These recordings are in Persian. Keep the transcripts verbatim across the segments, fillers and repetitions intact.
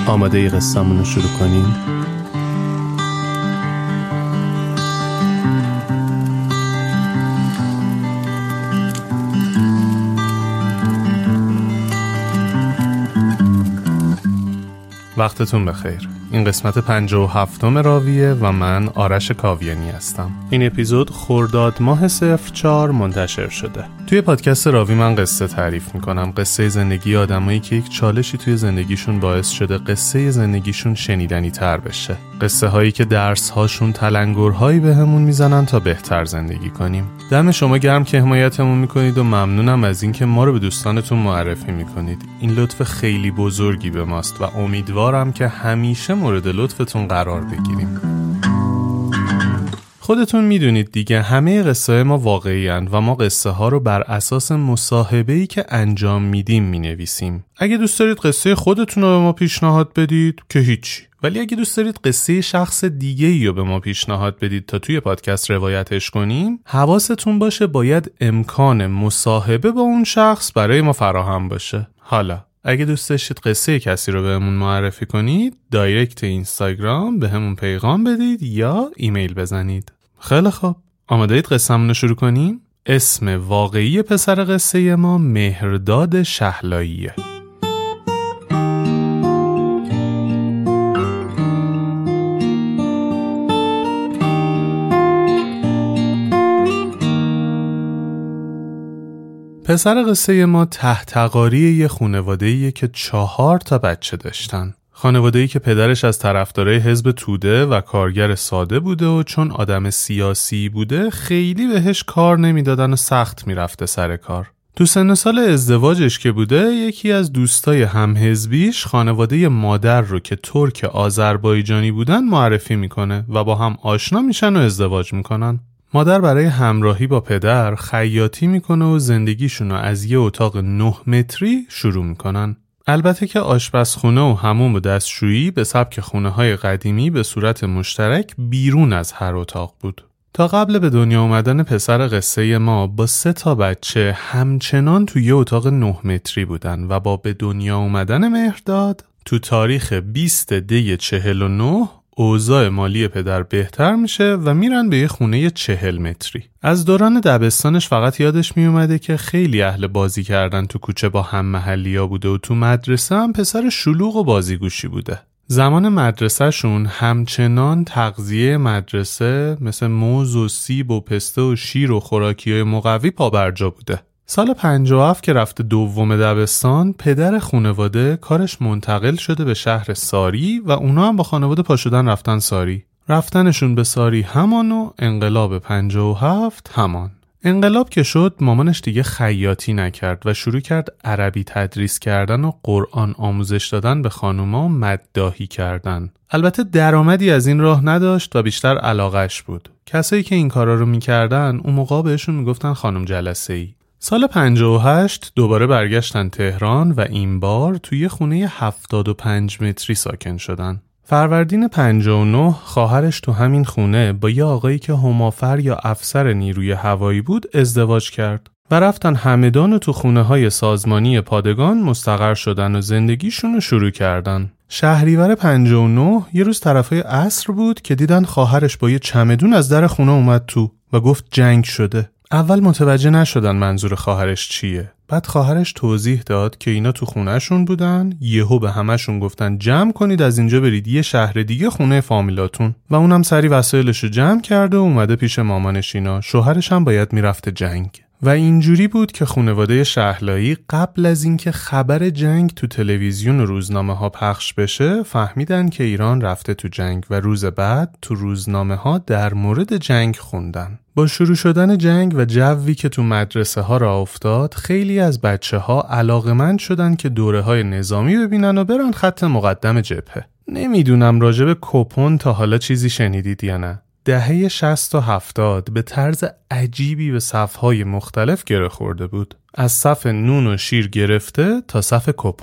آماده ای قصه‌مون رو شروع کنیم؟ وقتتون بخیر. این قسمت پنجاه و هفتم راویه و من آرش کاویانی هستم. این اپیزود خرداد ماه صفر چهار منتشر شده. توی پادکست راوی من قصه تعریف میکنم، قصه زندگی آدمایی که یک چالشی توی زندگیشون باعث شده قصه زندگیشون شنیدنی تر بشه، قصه هایی که درس هاشون تلنگرهایی به همون میزنن تا بهتر زندگی کنیم. دم شما گرم که حمایتمون میکنید و ممنونم از اینکه ما رو به دوستانتون معرفی میکنید. این لطف خیلی بزرگی به ماست و امیدوارم که همیشه مورد لطفتون قرار بگیریم. خودتون میدونید دیگه، همه قصه ما واقعی اند و ما قصه ها رو بر اساس مصاحبه‌ای که انجام میدیم مینویسیم. اگه دوست دارید قصه خودتون رو به ما پیشنهاد بدید که هیچی، ولی اگه دوست دارید قصه شخص دیگه‌ای رو به ما پیشنهاد بدید تا توی پادکست روایتش کنیم، حواستون باشه باید امکان مصاحبه با اون شخص برای ما فراهم باشه. حالا اگه دوست داشتید قصه کسی رو بهمون معرفی کنید، دایرکت اینستاگرام به همون پیغام بدید یا ایمیل بزنید. خیلی خوب، آماده اید قصه‌مون رو شروع کنیم؟ اسم واقعی پسر قصه ما مهرداد شهلاییه. پسر قصه ما تحتقاری یه خانواده‌ایه که چهار تا بچه داشتن. خانواده‌ای که پدرش از طرفدارای حزب توده و کارگر ساده بوده و چون آدم سیاسی بوده خیلی بهش کار نمیدادن و سخت میرفته سر کار. تو سن سال ازدواجش که بوده، یکی از دوستای همحزبیش خانواده مادر رو که ترک آذربایجانی بودن معرفی میکنه و با هم آشنا میشن و ازدواج میکنن. مادر برای همراهی با پدر خیاطی میکنه و زندگیشون رو از یه اتاق نه متری شروع میکنن. البته که آشپزخونه و حموم و دستشویی به سبک خونه‌های قدیمی به صورت مشترک بیرون از هر اتاق بود. تا قبل به دنیا اومدن پسر قصه ما با سه تا بچه همچنان توی یه اتاق نه متری بودن و با به دنیا اومدن مهرداد تو تاریخ بیست دی چهل و نه اوضاع مالی پدر بهتر میشه و میرن به یه خونه چهل متری. از دوران دبستانش فقط یادش میومده که خیلی اهل بازی کردن تو کوچه با هم محلیا بوده و تو مدرسه هم پسر شلوغ و بازیگوشی بوده. زمان مدرسه شون همچنان تغذیه مدرسه مثل موز و سیب و پسته و شیر و خوراکی‌های مقوی پابرجا بوده. سال پنجاه و هفت که رفته دوم دبستان، پدر خانواده کارش منتقل شده به شهر ساری و اونا هم با خانواده پا شدن رفتن ساری. رفتنشون به ساری همان و انقلاب پنجاه و هفت همان. انقلاب که شد، مامانش دیگه خیاطی نکرد و شروع کرد عربی تدریس کردن و قرآن آموزش دادن به خانوما و مداحی کردن. البته درآمدی از این راه نداشت و بیشتر علاقش بود. کسایی که این کارا رو میکردن اون موقع بهشون میگفتن خانم جلسه‌ای. سال پنجاه و هشت دوباره برگشتن تهران و این بار توی خونه هفتاد و پنج متری ساکن شدن. فروردین پنجاه و نه خواهرش تو همین خونه با یه آقایی که همافر یا افسر نیروی هوایی بود ازدواج کرد و رفتن همدان و تو خونه های سازمانی پادگان مستقر شدن و زندگیشون رو شروع کردن. شهریور پنجاه و نه یه روز طرفای عصر بود که دیدن خواهرش با یه چمدون از در خونه اومد تو و گفت جنگ شده. اول متوجه نشدن منظور خواهرش چیه. بعد خواهرش توضیح داد که اینا تو خونهشون بودن، یهو به همشون گفتن جمع کنید از اینجا برید یه شهر دیگه خونه فامیلاتون و اونم سری وسایلشو جمع کرده و اومده پیش مامانش. اینا شوهرش هم باید میرفته جنگ و اینجوری بود که خانواده شهلایی قبل از اینکه خبر جنگ تو تلویزیون و روزنامه ها پخش بشه فهمیدن که ایران رفته تو جنگ و روز بعد تو روزنامه ها در مورد جنگ خوندن. با شروع شدن جنگ و جوی که تو مدرسه ها را افتاد، خیلی از بچه ها علاقمند شدن که دوره های نظامی ببینن و برن خط مقدم جبهه. نمیدونم راجب کپون تا حالا چیزی شنیدید یا نه. دهه شصت و هفتاد به طرز عجیبی به صفهای مختلف گره خورده بود. از صف نون و شیر گرفته تا صف کپون.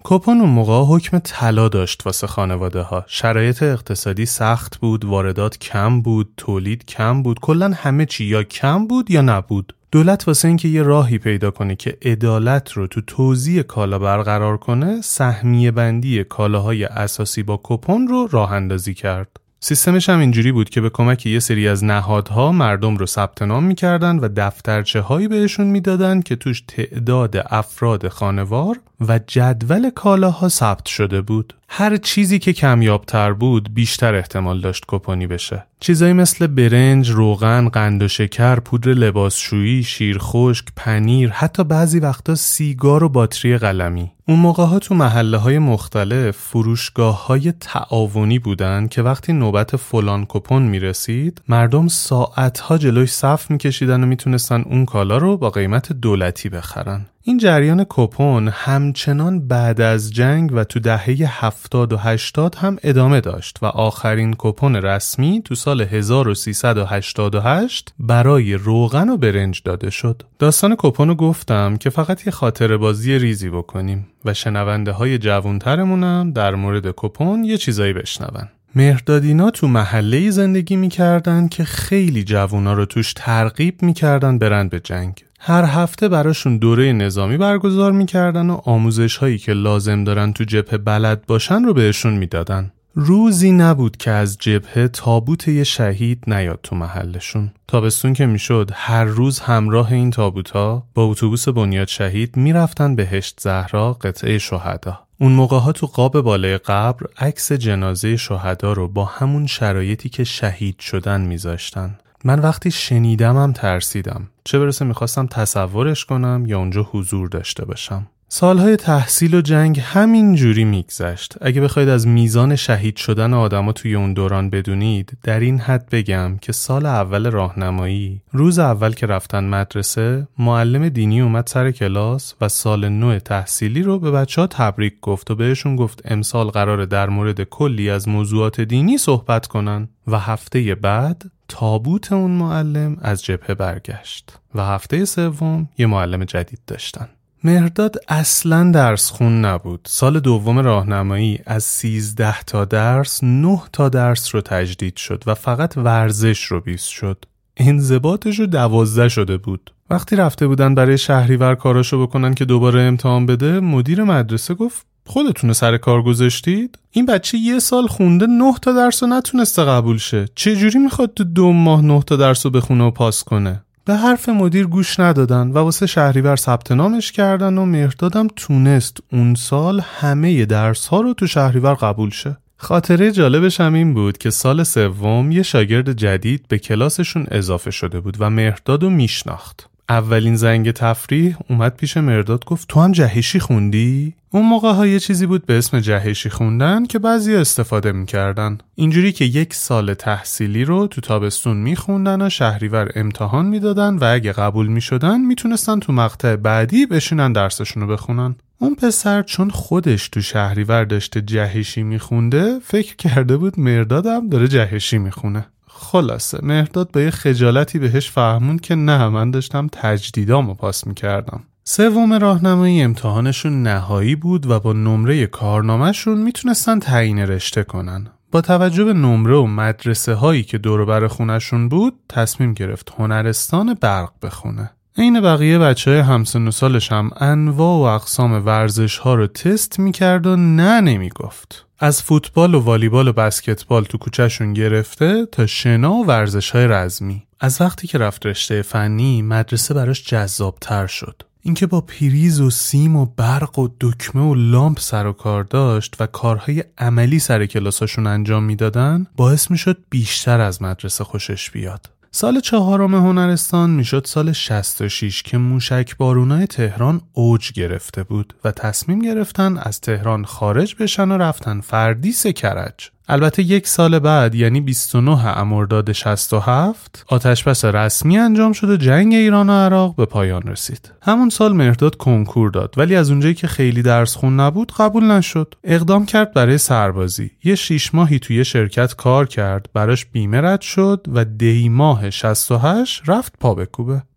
کپون اون موقع حکم طلا داشت واسه خانواده ها. شرایط اقتصادی سخت بود، واردات کم بود، تولید کم بود، کلاً همه چی یا کم بود یا نبود. دولت واسه اینکه یه راهی پیدا کنه که عدالت رو تو توزیع کالا برقرار کنه، سهمیه بندی کالاهای اساسی با کپون رو راه اندازی کرد. سیستمش هم اینجوری بود که به کمک یه سری از نهادها مردم رو ثبت نام می‌کردن و دفترچه هایی بهشون میدادن که توش تعداد افراد خانوار و جدول کالاها ثبت شده بود. هر چیزی که کمیابتر بود بیشتر احتمال داشت کپونی بشه. چیزایی مثل برنج، روغن، قند و شکر، پودر لباسشویی، شیر خشک، پنیر، حتی بعضی وقتا سیگار و باتری قلمی. اون موقع‌ها تو محله‌های مختلف فروشگاه‌های تعاونی بودن که وقتی نوبت فلان کپون میرسید مردم ساعت‌ها جلوش صف می‌کشیدن و میتونستن اون کالا رو با قیمت دولتی بخرن. این جریان کپون همچنان بعد از جنگ و تو دهه هفتاد و هشتاد هم ادامه داشت و آخرین کپون رسمی تو سال هزار و سیصد و هشتاد و هشت برای روغن و برنج داده شد. داستان کپون رو گفتم که فقط یه خاطره بازی ریزی بکنیم و شنونده های جوانترمونم در مورد کپون یه چیزایی بشنون. مهردادینا تو محله‌ای زندگی می‌کردن که خیلی جوونا رو توش ترغیب می‌کردن برن به جنگ. هر هفته براشون دوره نظامی برگزار می‌کردن و آموزش‌هایی که لازم دارن تو جبهه بلد باشن رو بهشون میدادن. روزی نبود که از جبهه تابوت یه شهید نیاد تو محلشون. تابستون که میشد هر روز همراه این تابوت‌ها با اتوبوس بنیاد شهید میرفتن بهشت زهرا، قطعه شهدا. اون موقع‌ها تو قاب بالای قبر عکس جنازه شهدا رو با همون شرایطی که شهید شدن میذاشتن. من وقتی شنیدمم ترسیدم، چه برسه میخواستم تصورش کنم یا اونجا حضور داشته باشم. سالهای تحصیل و جنگ همین جوری میگذشت. اگه بخواید از میزان شهید شدن آدما توی اون دوران بدونید، در این حد بگم که سال اول راهنمایی، روز اول که رفتن مدرسه، معلم دینی اومد سر کلاس و سال نو تحصیلی رو به بچه‌ها تبریک گفت و بهشون گفت امسال قراره در مورد کلی از موضوعات دینی صحبت کنن و هفته بعد تابوت اون معلم از جبهه برگشت و هفته سوم یه معلم جدید داشتن. مهرداد اصلاً درس خون نبود. سال دوم راهنمایی از سیزده تا درس نه تا درس رو تجدید شد و فقط ورزش رو بیست شد. انضباطش رو دوازده شده بود. وقتی رفته بودن برای شهریور کاراشو بکنن که دوباره امتحان بده، مدیر مدرسه گفت خودتون سر کار گذاشتید؟ این بچه یه سال خونده نه تا درس رو نتونسته قبول شه. چه جوری میخواد تو دو ماه نه تا درس رو بخونه و پاس کنه؟ به حرف مدیر گوش ندادن و واسه شهریور ثبت نامش کردن و مهردادم تونست اون سال همه درس ها رو تو شهریور قبول شه. خاطره جالبش هم این بود که سال سوم یه شاگرد جدید به کلاسشون اضافه شده بود و مهردادو میشناخت. اولین زنگ تفریح اومد پیش مهرداد گفت تو هم جهشی خوندی؟ اون موقع ها یه چیزی بود به اسم جهشی خوندن که بعضی استفاده میکردن. اینجوری که یک سال تحصیلی رو تو تابستون میخوندن و شهریور امتحان میدادن و اگه قبول میشدن میتونستن تو مقطع بعدی بشینن درسشون رو بخونن. اون پسر چون خودش تو شهریور داشته جهشی میخونده فکر کرده بود مهردادم داره جهشی میخونه. خلاصه مهرداد با یه خجالتی بهش فهموند که نه، من داشتم تجدیدامو پاس میکردم. سوم راهنمایی امتحانشون نهایی بود و با نمره کارنامه‌شون میتونستن تعیین رشته کنن. با توجه به نمره و مدرسه هایی که دور و بر خونشون بود تصمیم گرفت هنرستان برق بخونه. این بقیه بچه‌های همسن و سالش هم انواع و اقسام ورزش ها رو تست میکرد و نه نمیگفت. از فوتبال و والیبال و بسکتبال تو کوچه‌شون گرفته تا شنا و ورزش‌های رزمی. از وقتی که رفت رشته فنی مدرسه براش جذاب‌تر شد. اینکه با پریز و سیم و برق و دکمه و لامپ سر و کار داشت و کارهای عملی سر کلاساشون انجام میدادن باعث میشد بیشتر از مدرسه خوشش بیاد. سال چهارم هنرستان میشد سال شصت و شش که موشک بارونای تهران اوج گرفته بود و تصمیم گرفتن از تهران خارج بشن و رفتن فردیس کرج. البته یک سال بعد یعنی بیست و نه مرداد شصت و هفت آتشبس رسمی انجام شد و جنگ ایران و عراق به پایان رسید. همون سال مهرداد کنکور داد ولی از اونجایی که خیلی درس خون نبود قبول نشد. اقدام کرد برای سربازی. یه شیش ماهی توی شرکت کار کرد، براش بیمه رد شد و دی ماه شصت و هشت رفت پا بکوبه.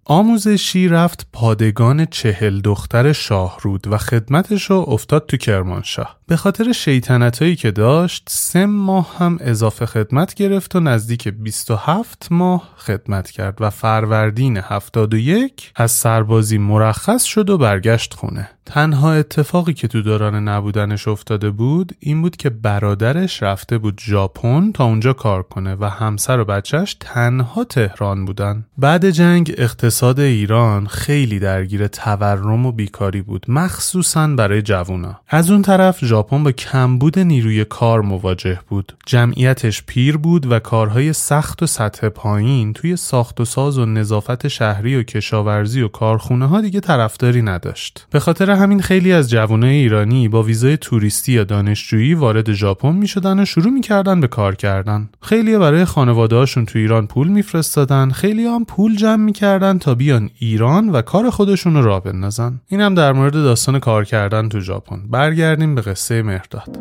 آموزشی رفت پادگان چهل دختر شاهرود و خدمتشو افتاد تو کرمانشاه. به خاطر شیطنتایی که داشت سه ماه هم اضافه خدمت گرفت و نزدیک بیست و هفت ماه خدمت کرد و فروردین هفتاد و یک از سربازی مرخص شد و برگشت خونه. تنها اتفاقی که تو دوران نبودنش افتاده بود این بود که برادرش رفته بود ژاپن تا اونجا کار کنه و همسر و بچهش تنها تهران بودن. بعد جنگ اقتصاد ایران خیلی درگیر تورم و بیکاری بود، مخصوصاً برای جوونا. از اون طرف ژاپن با کمبود نیروی کار مواجه بود. جمعیتش پیر بود و کارهای سخت و سطح پایین توی ساخت و ساز و نظافت شهری و کشاورزی و کارخونه ها دیگه طرفداری نداشت. به خاطر همین خیلی از جوانای ایرانی با ویزای توریستی یا دانشجویی وارد ژاپن میشدن و شروع میکردن به کار کردن. خیلی‌ها برای خانواده‌هاشون تو ایران پول میفرستادن، خیلی‌ها هم پول جمع میکردن تا بیان ایران و کار خودشون رو راه بندازن. اینم در مورد داستان کار کردن تو ژاپن. برگردیم به قصه مهرداد.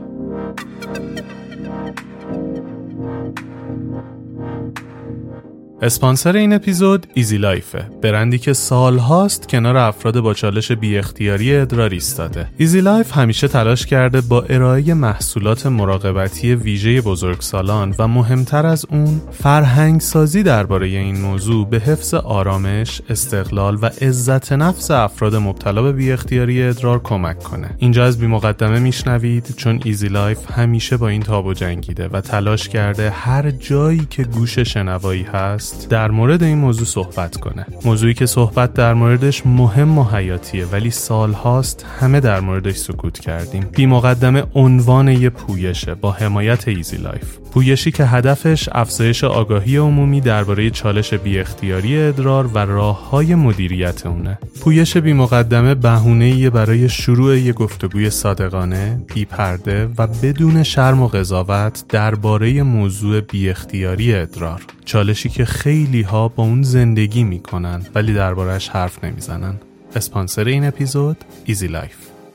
اسپانسر این اپیزود ایزی لایفه، برندی که سالهاست کنار افراد با چالش بی اختیاری ادرار ایستاده. ایزی لایف همیشه تلاش کرده با ارائه محصولات مراقبتی ویژه بزرگسالان و مهمتر از اون فرهنگ سازی درباره این موضوع به حفظ آرامش، استقلال و عزت نفس افراد مبتلا به بی اختیاری ادرار کمک کنه. اینجا از بی مقدمه میشنوید چون ایزی لایف همیشه با این تابو جنگیده و تلاش کرده هر جایی که گوش شنوایی هست در مورد این موضوع صحبت کنه. موضوعی که صحبت در موردش مهم و حیاتیه ولی سال هاست همه در موردش سکوت کردیم. بی مقدمه عنوان یه پویشه با حمایت ایزی لایف. پویشی که هدفش افزایش آگاهی عمومی درباره چالش بی اختیاری ادرار و راه‌های مدیریت اونه. پویش بی مقدمه بهونه‌ای برای شروع یه گفتگوی صادقانه، بی پرده و بدون شرم و قضاوت درباره موضوع بی اختیاری ادرار. چالشی که خیلی ها با اون زندگی میکنن ولی درباره‌اش حرف نمیزنن. اسپانسر این اپیزود ایزی لایف.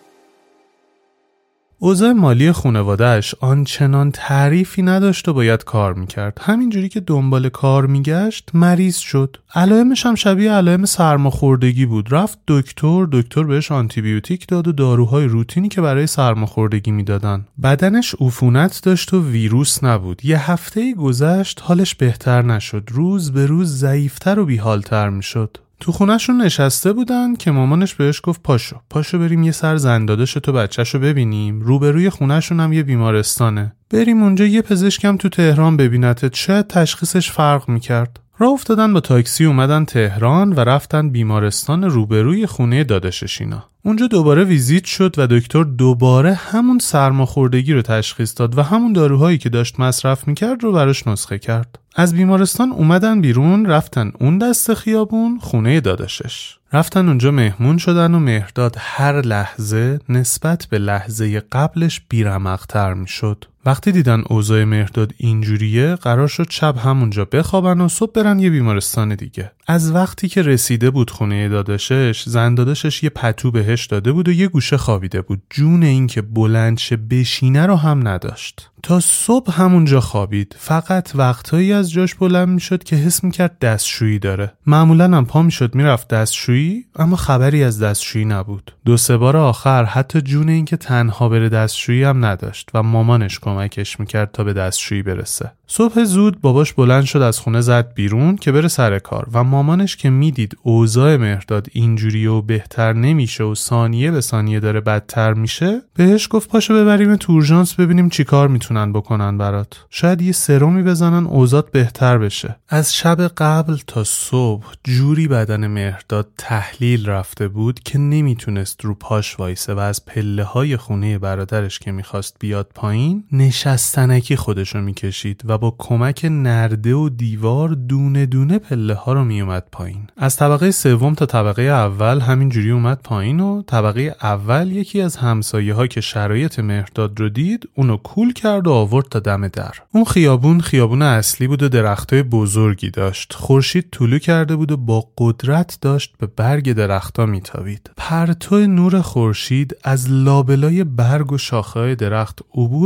اوضاع مالی خانواده‌اش آنچنان تعریفی نداشت و باید کار میکرد. همینجوری که دنبال کار میگشت مریض شد. علائمش هم شبیه علائم سرماخوردگی بود. رفت دکتر، دکتر بهش آنتی بیوتیک داد و داروهای روتینی که برای سرماخوردگی میدادن. بدنش عفونت داشت و ویروس نبود. یه هفته‌ای گذشت حالش بهتر نشد. روز به روز ضعیف‌تر و بی‌حال‌تر میشد. تو خونه‌شون نشسته بودن که مامانش بهش گفت پاشو پاشو بریم یه سر زندادش تو بچه‌شو ببینیم. روبروی خونه‌شون هم یه بیمارستانه. بریم اونجا یه پزشکم تو تهران ببینتت، شاید تشخیصش فرق میکرد. راه افتادن با تاکسی اومدن تهران و رفتن بیمارستان روبروی خونه داداشش اینا. اونجا دوباره ویزیت شد و دکتر دوباره همون سرماخوردگی رو تشخیص داد و همون داروهایی که داشت مصرف میکرد رو براش نسخه کرد. از بیمارستان اومدن بیرون، رفتن اون دست خیابون خونه داداشش. رفتن اونجا مهمون شدن و مهرداد هر لحظه نسبت به لحظه قبلش بیرمق‌تر میشد. وقتی دیدن اوضاع مهرداد اینجوریه قرار شد شب همونجا بخوابن و صبح برن یه بیمارستان دیگه. از وقتی که رسیده بود خونه داداشش، زن داداشش یه پتو بهش داده بود و یه گوشه خوابیده بود. جون این که بلند شه بشینه رو هم نداشت. تا صبح همونجا خوابید. فقط وقتایی از جاش بلند میشد که حس میکرد دستشویی داره. معمولا هم پا میشد میرفت دستشویی اما خبری از دستشویی نبود. دو سه بار آخر حتی جون این که تنها بره دستشویی هم نداشت و مامانش کمکش میکرد تا به دستشویی برسه. صبح زود باباش بلند شد از خونه زد بیرون که بره سر کار و مامانش که میدید اوضاع مهرداد اینجوریه و بهتر نمیشه و ثانیه به ثانیه داره بدتر میشه، بهش گفت پاشو ببریم تو اورژانس ببینیم چی کار میتونن بکنن برات. شاید یه سرومی بزنن اوضاعت بهتر بشه. از شب قبل تا صبح جوری بدن مهرداد تحلیل رفته بود که نمیتونست رو پاش وایسه و از پله های خونه برادرش که میخواست بیاد پایین نشستنکی خودشو میکشید و با کمک نرده و دیوار دونه دونه پله ها رو میومد پایین. از طبقه سوم تا طبقه اول همینجوری اومد پایین و طبقه اول یکی از همسایه ها که شرایط مهرداد رو دید اونو کول کرد و آورد تا دم در. اون خیابون خیابون اصلی بود و درختای بزرگی داشت. خورشید طلوع کرده بود و با قدرت داشت به برگ درختا میتابید. پرتو نور خورشید از لابلای برگ و شاخه‌های درخت عبور میکرد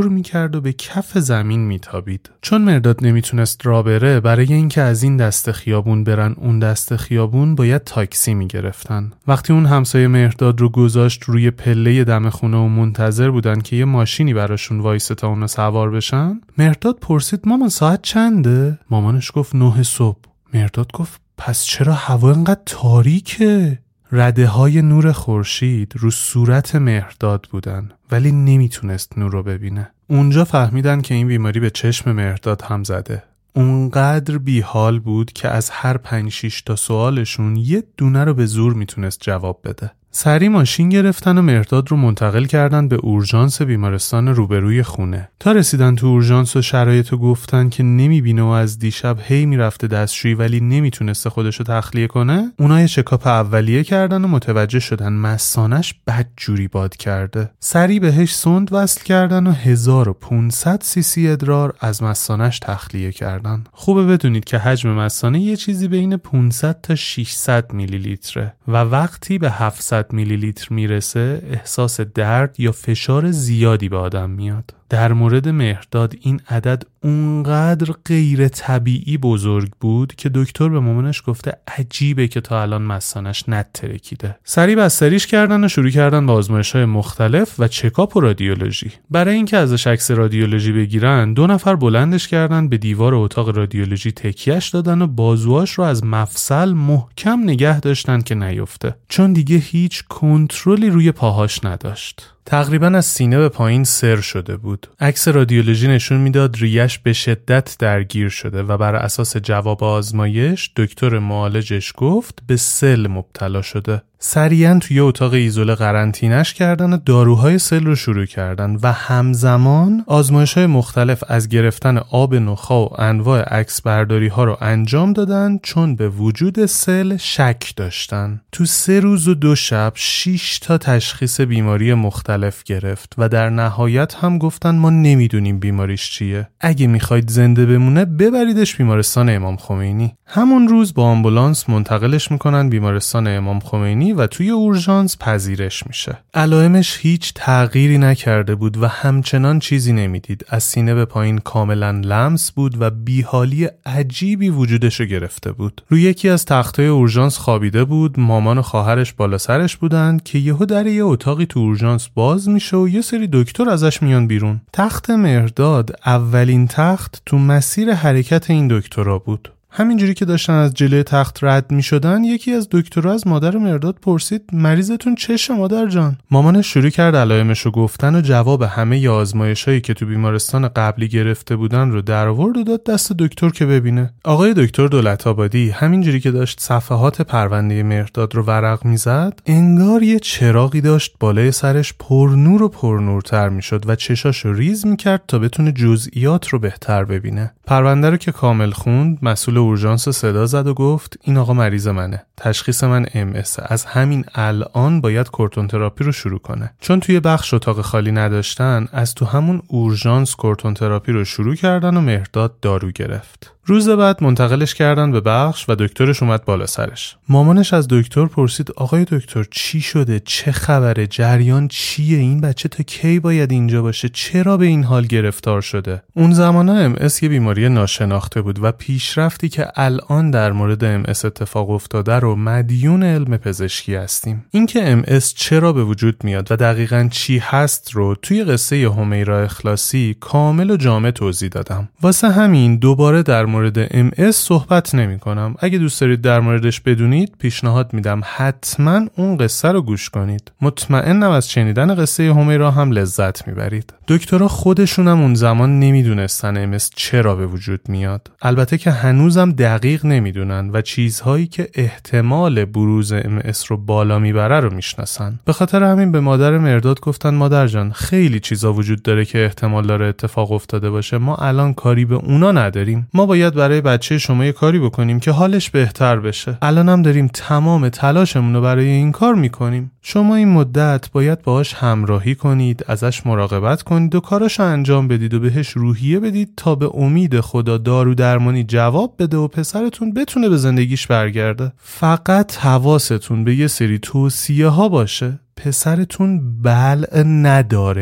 کرد و به کف زمین میتابید. چون مرداد نمیتونست راه بره، برای اینکه از این دست خیابون برن اون دست خیابون باید تاکسی میگرفتن. وقتی اون همسایه مرداد رو گذاشت روی پله دم خونه و منتظر بودن که یه ماشینی براشون وایسه تا اونو سوار بشن، مرداد پرسید مامان ساعت چنده؟ مامانش گفت نه صبح. مرداد گفت پس چرا هوا اینقدر تاریکه؟ رده های نور خورشید رو صورت مهرداد بودن ولی نمیتونست نور رو ببینه. اونجا فهمیدن که این بیماری به چشم مهرداد هم زده. اونقدر بیحال بود که از هر پنج شیش تا سوالشون یه دونه رو به زور میتونست جواب بده. سری ماشین گرفتن و مهرداد رو منتقل کردن به اورژانس بیمارستان روبروی خونه. تا رسیدن تو اورژانس و شرایطو گفتن که نمیبینه و از دیشب هی میرفته دستشویی ولی نمیتونسته خودشو تخلیه کنه، اونا یه چکاپ اولیه کردن و متوجه شدن مثانه‌اش بدجوری باد کرده. سری بهش سوند وصل کردن و هزار و پانصد سی سی ادرار از مثانه‌اش تخلیه کردن. خوبه بدونید که حجم مثانه یه چیزی بین پانصد تا ششصد میلی لیتره و وقتی به هفتصد میلی لیتر میرسه احساس درد یا فشار زیادی به آدم میاد. در مورد مهرداد این عدد اونقدر غیر طبیعی بزرگ بود که دکتر به مامانش گفته عجیبه که تا الان مثانه‌اش نترکیده. سریع بستریش کردن و شروع کردن با آزمایش‌های مختلف و چکاپ و رادیولوژی. برای اینکه ازش عکس رادیولوژی بگیرن، دو نفر بلندش کردن به دیوار اتاق رادیولوژی تکیهش دادن و بازوهاش رو از مفصل محکم نگه داشتن که نیفته، چون دیگه هیچ کنترلی روی پاهاش نداشت. تقریبا از سینه به پایین سر شده بود. عکس رادیولوژی نشون میداد ریش به شدت درگیر شده و بر اساس جواب آزمایش دکتر معالجش گفت به سل مبتلا شده. سریعا توی اتاق ایزوله قرنطینش کردن و داروهای سل رو شروع کردن و همزمان آزمایش‌های مختلف از گرفتن آب نخاع و انواع عکس برداری ها رو انجام دادن چون به وجود سل شک داشتن. تو سه روز و دو شب شش تا تشخیص بیماری مختلف گرفت و در نهایت هم گفتن ما نمیدونیم بیماریش چیه. اگه میخواید زنده بمونه ببریدش بیمارستان امام خمینی. همون روز با آمبولانس منتقلش میکنن بیمارستان امام خمینی و توی اورژانس پذیرش میشه. علائمش هیچ تغییری نکرده بود و همچنان چیزی نمیدید. از سینه به پایین کاملا لمس بود و بیحالی عجیبی وجودشو گرفته بود. روی یکی از تختای اورژانس خوابیده بود. مامان و خواهرش بالا سرش بودن که یهو در یه اتاقی تو اورژانس باز میشه و یه سری دکتر ازش میان بیرون. تخت مهرداد اولین تخت تو مسیر حرکت این دکترها بود. همینجوری که داشتن از جلوی تخت رد می شدن یکی از دکترها از مادر مهرداد پرسید مریضتون چشه مادر جان؟ مامانش شروع کرد علائمشو گفتن و جواب همه ی آزمایشایی که تو بیمارستان قبلی گرفته بودن رو در آورد و داد دست دکتر که ببینه. آقای دکتر دولت‌آبادی همینجوری که داشت صفحات پرونده مهرداد رو ورق میزد انگار یه چراغی داشت بالای سرش پرنور و پرنورتر میشد و چشاشو ریز میکرد تا بتونه جزئیات رو بهتر ببینه. پرونده رو که کامل خوند مسئول اورژانس صدا زد و گفت این آقا مریض منه. تشخیص من ام اس. از همین الان باید کورتون تراپی رو شروع کنه. چون توی بخش اتاق خالی نداشتن از تو همون اورژانس کورتون تراپی رو شروع کردن و مهرداد دارو گرفت. روز بعد منتقلش کردن به بخش و دکترش اومد بالا سرش. مامانش از دکتر پرسید آقای دکتر چی شده؟ چه خبره؟ جریان چیه؟ این بچه تا کی باید اینجا باشه؟ چرا به این حال گرفتار شده؟ اون زمانا ام اس یه بیماری ناشناخته بود و پیشرفتی که الان در مورد ام اس اتفاق افتاده رو مدیون علم پزشکی هستیم. اینکه ام اس چرا به وجود میاد و دقیقاً چی هست رو توی قصه همیرا اخلاصی کامل و جامع توضیح دادم. واسه همین دوباره در مورد ام اس صحبت نمی کنم. اگه دوست دارید در موردش بدونید پیشنهاد میدم حتما اون قصه رو گوش کنید. مطمئنم از شنیدن قصه همیرا هم لذت میبرید. دکترها خودشون هم اون زمان نمیدونستن ام اس چرا به وجود میاد. البته که هنوزم دقیق نمیدونن و چیزهایی که احتمال بروز ام اس رو بالا میبره رو میشناسن. به خاطر همین به مادر مهرداد گفتن مادر جان خیلی چیزا وجود داره که احتمال داره اتفاق افتاده باشه. ما الان کاری به اونا نداریم. ما باید برای بچه شما یه کاری بکنیم که حالش بهتر بشه. الانم داریم تمام تلاشمون رو برای این کار میکنیم. شما این مدت باید باهاش همراهی کنید، ازش مراقبت کنید و کاراشو انجام بدید و بهش روحیه بدید تا به امید خدا دارو درمانی جواب بده و پسرتون بتونه به زندگیش برگرده. فقط حواستون به یه سری توصیه ها باشه. پسرتون بلع نداره.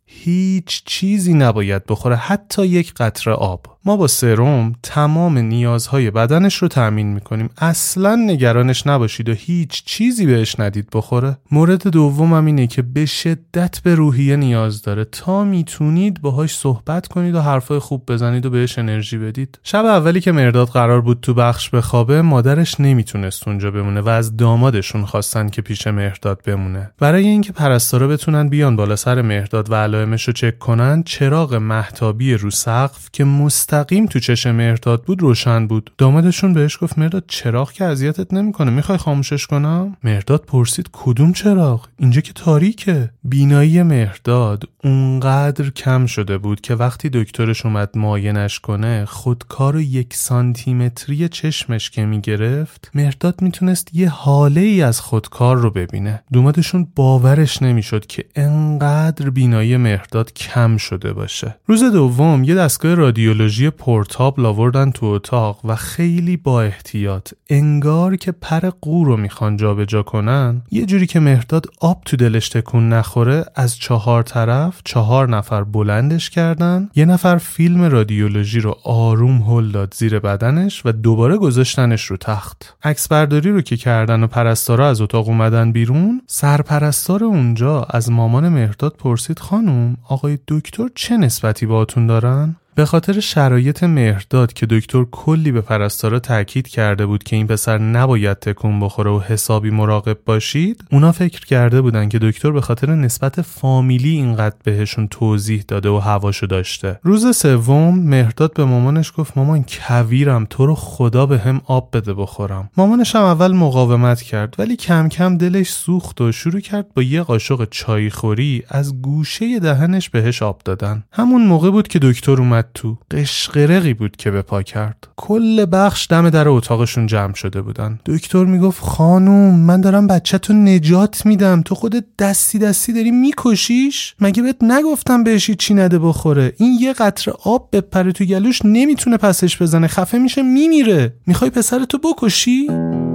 هیچ چیزی نباید بخوره، حتی یک قطره آب. ما با سرم تمام نیازهای بدنش رو تامین میکنیم. اصلا نگرانش نباشید و هیچ چیزی بهش ندید بخوره. مورد دومم اینه که به شدت به روحیه نیاز داره. تا میتونید باهاش صحبت کنید و حرفای خوب بزنید و بهش انرژی بدید. شب اولی که مهرداد قرار بود تو بخش بخوابه، مادرش نمیتونست اونجا بمونه و از دامادشون خواستن که پیش مهرداد بمونه. برای اینکه پرستارا بتونن بیان بالا سر مهرداد و علائمش رو چک کنن، چراغ مهتابی رو سقف که مستقیم تو چشم مهرداد بود روشن بود. دامادشون بهش گفت مهرداد چراغ که اذیتت نمیکنه، میخوای خاموشش کنم؟ مهرداد پرسید کدوم چراغ؟ اینجا که تاریکه. بینایی مهرداد اونقدر کم شده بود که وقتی دکترش اومد معاینش کنه، خودکار و یک سانتیمتری چشمش که میگرفت، مهرداد میتونست یه حاله ای از خودکار رو ببینه. دامادشون باورش نمیشد که انقدر بینایی مهرداد کم شده باشه. روز دوم یه دستگاه رادیولوژی پورتابل آوردن تو اتاق و خیلی با احتیاط، انگار که پر قو رو میخوان جابجا کنن، یه جوری که مهرداد آب تو دلش تکون نخوره، از چهار طرف چهار نفر بلندش کردن، یه نفر فیلم رادیولوژی رو آروم هل داد زیر بدنش و دوباره گذاشتنش رو تخت. عکس برداری رو که کردن و پرستارا از اتاق اومدن بیرون، سرپرستار اونجا از مامان مهرداد پرسید خانم، آقای دکتر چه نسبتی باهاتون دارن؟ به خاطر شرایط مهرداد که دکتر کلی به پرستارا تاکید کرده بود که این پسر نباید تکون بخوره و حسابی مراقب باشید، اونا فکر کرده بودن که دکتر به خاطر نسبت فامیلی اینقدر بهشون توضیح داده و هواشو داشته. روز سوم مهرداد به مامانش گفت مامان کویرم، تو رو خدا به هم آب بده بخورم. مامانش هم اول مقاومت کرد، ولی کم کم دلش سوخت و شروع کرد با یه قاشق چای خوری از گوشه دهنش بهش آب دادن. همون موقع بود که دکتر اومد تو. قشقرقی بود که به پا کرد. کل بخش دم در اتاقشون جمع شده بودن. دکتر میگفت خانوم من دارم بچه‌تو نجات میدم، تو خودت دستی دستی داری میکشیش؟ مگه بهت نگفتم بهش چی نده بخوره؟ این یه قطره آب بپره تو گلوش نمیتونه پسش بزنه، خفه میشه میمیره. میخوای پسرتو بکشی؟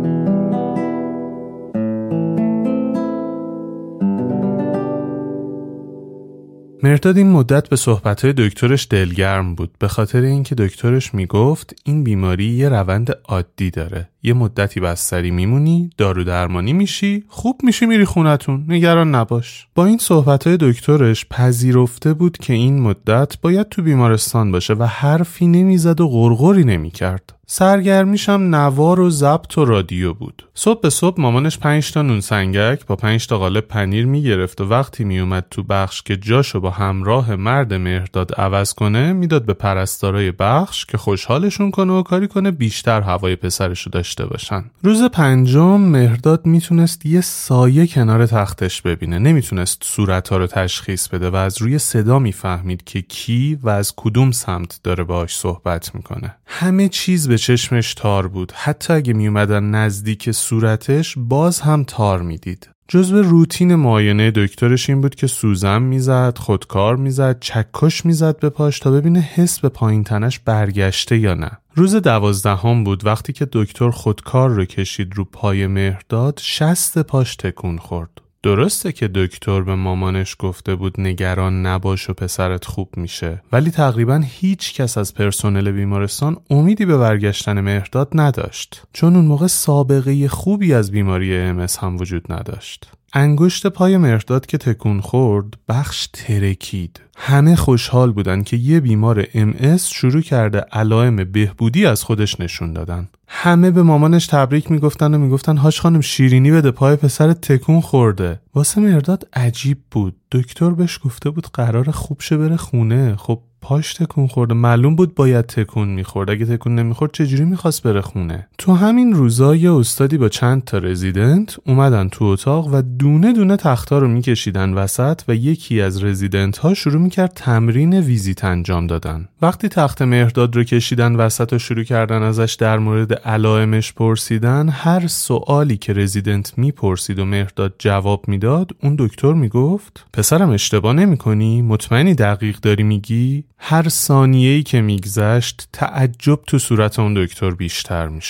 مهرداد این مدت به صحبت‌های دکترش دلگرم بود، به خاطر اینکه دکترش میگفت این بیماری یه روند عادی داره. یه مدتی بستری میمونی، دارو درمانی میشی، خوب میشی میری خونتون، نگران نباش. با این صحبت‌های دکترش پذیرفته بود که این مدت باید تو بیمارستان باشه و حرفی نمیزد و غرغری نمیکرد. سرگرمیش هم نوار و ضبط و رادیو بود. صبح به صبح مامانش پنج تا نون سنگک با پنج تا قالب پنیر میگرفت و وقتی میومد تو بخش که جاشو با همراه مرد مهرداد عوض کنه، میداد به پرستارای بخش که خوشحالشون کنه و کاری کنه بیشتر هوای پسرشو داشته باشن. روز پنجم مهرداد میتونست یه سایه کنار تختش ببینه، نمیتونست صورت‌ها رو تشخیص بده و از روی صدا میفهمید که کی و از کدوم سمت داره باهاش صحبت میکنه. همه چیز به چشمش تار بود، حتی اگه می اومدن نزدیک صورتش باز هم تار میدید. جزو روتین معاینه دکترش این بود که سوزن میزد، خودکار میزد، چکش میزد به پاش تا ببینه حس به پایین تنش برگشته یا نه. روز دوازدهم بود وقتی که دکتر خودکار رو کشید رو پای مهرداد، شست پاش تکون خورد. درسته که دکتر به مامانش گفته بود نگران نباش و پسرت خوب میشه، ولی تقریبا هیچ کس از پرسنل بیمارستان امیدی به برگشتن مهرداد نداشت، چون اون موقع سابقه خوبی از بیماری ام اس هم وجود نداشت. انگشت پای مهرداد که تکون خورد، بخش ترکید. همه خوشحال بودن که یه بیمار ام اس شروع کرده علائم بهبودی از خودش نشون دادن. همه به مامانش تبریک میگفتن و میگفتن هاش خانم شیرینی بده، پای پسر تکون خورده. واسه مهرداد عجیب بود. دکتر بهش گفته بود قرار خوب شه بره خونه. خب پاش تکون خورده، معلوم بود باید تکون میخورد. اگه تکون نمیخورد چجوری میخواست بره خونه؟ تو همین روزا یه استادی با چند تا رزیدنت اومدن تو اتاق و دونه دونه تختا رو میکشیدن وسط و یکی از رزیدنت ها شروع میکرد تمرین ویزیت انجام دادن. وقتی تخت مهرداد رو کشیدن وسط و شروع کردن ازش در مورد علائمش پرسیدن، هر سوالی که رزیدنت میپرسید و مهرداد جواب میداد، اون دکتر میگفت پسرم اشتباه نمیکنی؟ مطمئنی دقیق داری میگی؟ هر ثانیه‌ای که میگذشت تعجب تو صورت اون دکتر بیشتر میشد.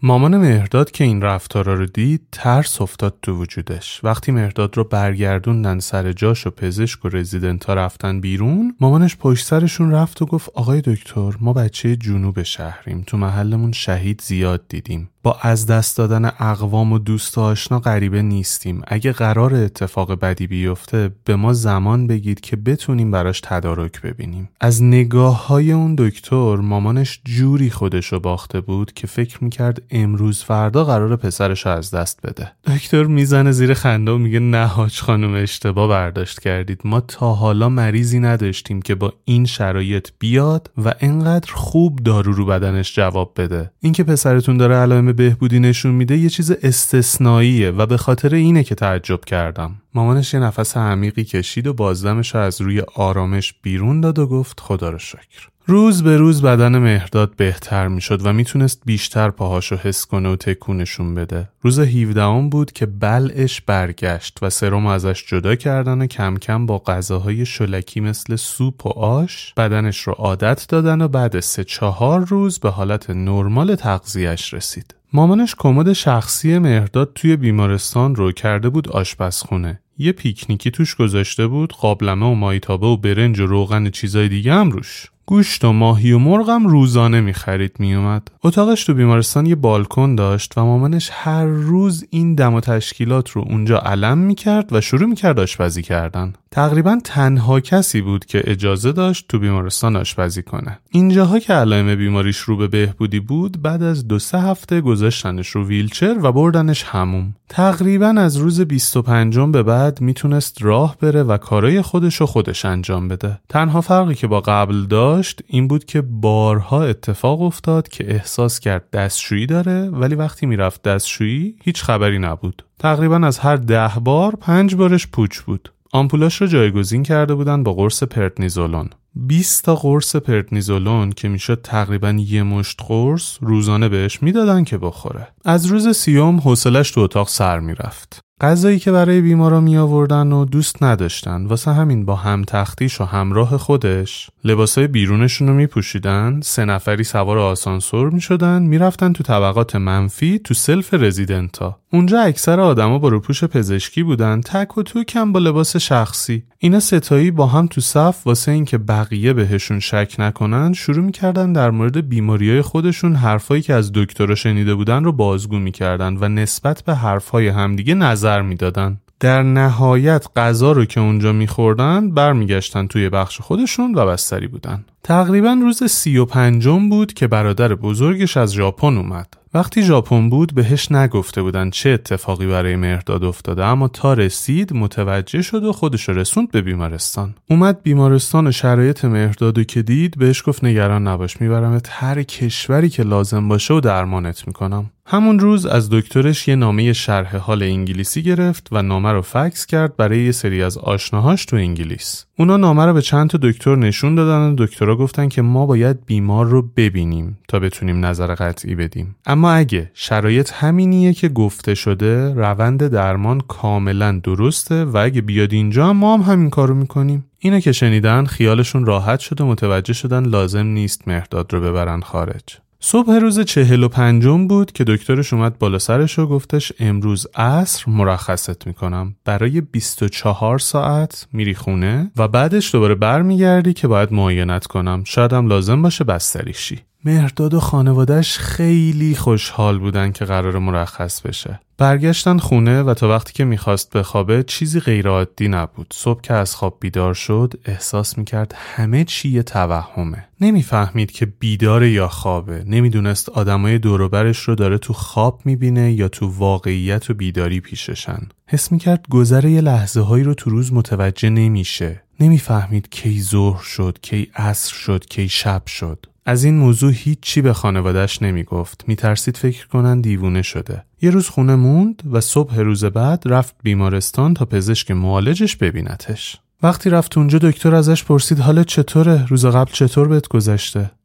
مامان مهرداد که این رفتارا رو دید ترس افتاد تو وجودش. وقتی مهرداد رو برگردوندن سر جاش و پزشک و رزیدنتا رفتن بیرون، مامانش پشت سرشون رفت و گفت آقای دکتر، ما بچه جنوب شهریم، تو محلمون شهید زیاد دیدیم، با از دست دادن اقوام و دوست و آشنا غریبه نیستیم، اگه قرار اتفاق بدی بیفته به ما زمان بگید که بتونیم براش تدارک ببینیم. از نگاه های اون دکتر مامانش جوری خودشو باخته بود که فکر میکرد امروز فردا قرار پسرشو از دست بده. دکتر میزنه زیر خنده و میگه نه حاج خانم، اشتباه برداشت کردید، ما تا حالا مریضی نداشتیم که با این شرایط بیاد و انقدر خوب دارو رو بدنش جواب بده. اینکه پسرتون داره علائم بهبودی نشون میده یه چیز استثنائیه و به خاطر اینه که تعجب کردم. مامانش یه نفس عمیقی کشید و بازدمش از روی آرامش بیرون داد و گفت خدا رو شکر. روز به روز بدن مهرداد بهتر میشد و میتونست بیشتر پاهاشو حس کنه و تکونشون بده. روز هفدهم بود که بلعش برگشت و سرم ازش جدا کردن و کم کم با غذاهای شلکی مثل سوپ و آش بدنش رو عادت دادن و بعد سه چهار روز به حالت نرمال تغذیه‌اش رسید. مامانش کمد شخصی مهرداد توی بیمارستان رو کرده بود آشپزخونه. یه پیکنیکی توش گذاشته بود، قابلمه و مایتابه و برنج و روغن چیزای دیگه هم روش. گوشت و ماهی و مرغ هم روزانه می‌خرید میومد. اتاقش تو بیمارستان یه بالکن داشت و مامانش هر روز این دم و تشکیلات رو اونجا علم می‌کرد و شروع می‌کرد آشپزی کردن. تقریباً تنها کسی بود که اجازه داشت تو بیمارستان آشپزی کنه. اینجاها که علائم بیماریش رو به بهبودی بود، بعد از دو سه هفته گذاشتنش رو ویلچر و بردنش حموم. تقریباً از روز بیست و پنجم به بعد میتونست راه بره و کارای خودش رو خودش انجام بده. تنها فرقی که با قبل داشت این بود که بارها اتفاق افتاد که احساس کرد دستشویی داره، ولی وقتی میرفت دستشویی هیچ خبری نبود. تقریباً از هر ده بار پنج بارش پوچ بود. آمپولاش رو جایگزین کرده بودن با قرص پردنیزولون. بیست تا قرص پردنیزولون که میشد تقریباً یه مشت قرص روزانه بهش میدادن که بخوره. از روز سیوم حوصلش تو اتاق سر میرفت. غذایی که برای بیمارا می آوردن و دوست نداشتن، واسه همین با هم تختیش و همراه خودش لباسای بیرونشون رو می پوشیدن، سه نفری سوار آسانسور می شدن، می رفتن تو طبقات منفی تو سلف رزیدنتا. اونجا اکثر آدما با روپوش پزشکی بودن، تک و توک هم با لباس شخصی. اینا ستایی با هم تو صف واسه این که بقیه بهشون شک نکنن شروع می‌کردن در مورد بیماریای خودشون حرفایی که از دکترها شنیده بودن رو بازگو می‌کردن و نسبت به حرفای همدیگه نظر میدادن. در نهایت غذا رو که اونجا می‌خوردن برمیگشتن توی بخش خودشون و بستری بودن. تقریباً روز سی و پنجم بود که برادر بزرگش از ژاپن اومد. وقتی ژاپن بود بهش نگفته بودن چه اتفاقی برای مهرداد افتاده، اما تا رسید متوجه شد و خودش رسوند به بیمارستان. اومد بیمارستان و شرایط مهردادو که دید بهش گفت نگران نباش، میبرمت هر کشوری که لازم باشه و درمانت میکنم. همون روز از دکترش یه نامه شرح حال انگلیسی گرفت و نامه رو فکس کرد برای یه سری از آشناهاش تو انگلیس. اونا نامه رو به چند تا دکتر نشون دادن و دکترها گفتن که ما باید بیمار رو ببینیم تا بتونیم نظر قطعی بدیم. اما اگه شرایط همینیه که گفته شده، روند درمان کاملا درسته و اگه بیاد اینجا ما هم همین کارو میکنیم. اینا که شنیدن خیالشون راحت شد و متوجه شدن لازم نیست مهرداد رو ببرن خارج. صبح روز چهل و پنجم بود که دکترش اومد بالا سرش و گفتش امروز عصر مرخصت میکنم، برای بیست و چهار ساعت میری خونه و بعدش دوباره برمیگردی که باید معاینت کنم، شاید هم لازم باشه بستری شی. مهرداد و خانواده‌اش خیلی خوشحال بودن که قرار مرخص بشه. برگشتن خونه و تا وقتی که میخواست بخوابه چیزی غیر عادی نبود. صبح که از خواب بیدار شد احساس میکرد همه چی یه توهمه. نمیفهمید که بیداره یا خوابه. نمیدونست آدمای دور و برش رو داره تو خواب میبینه یا تو واقعیت و بیداری پیششن. حس میکرد گذر یه لحظه هایی رو تو روز متوجه نمیشه. نمیفهمید کی ظهر شد، کی عصر شد، کی شب شد. از این موضوع هیچی به خانواده‌اش نمیگفت. میترسید فکر کنن دیوونه شده. یه روز خونه موند و صبح روز بعد رفت بیمارستان تا پزشک معالجش ببینتش. وقتی رفت اونجا دکتر ازش پرسید حالت چطوره؟ روز قبل چطور بهت گذشته؟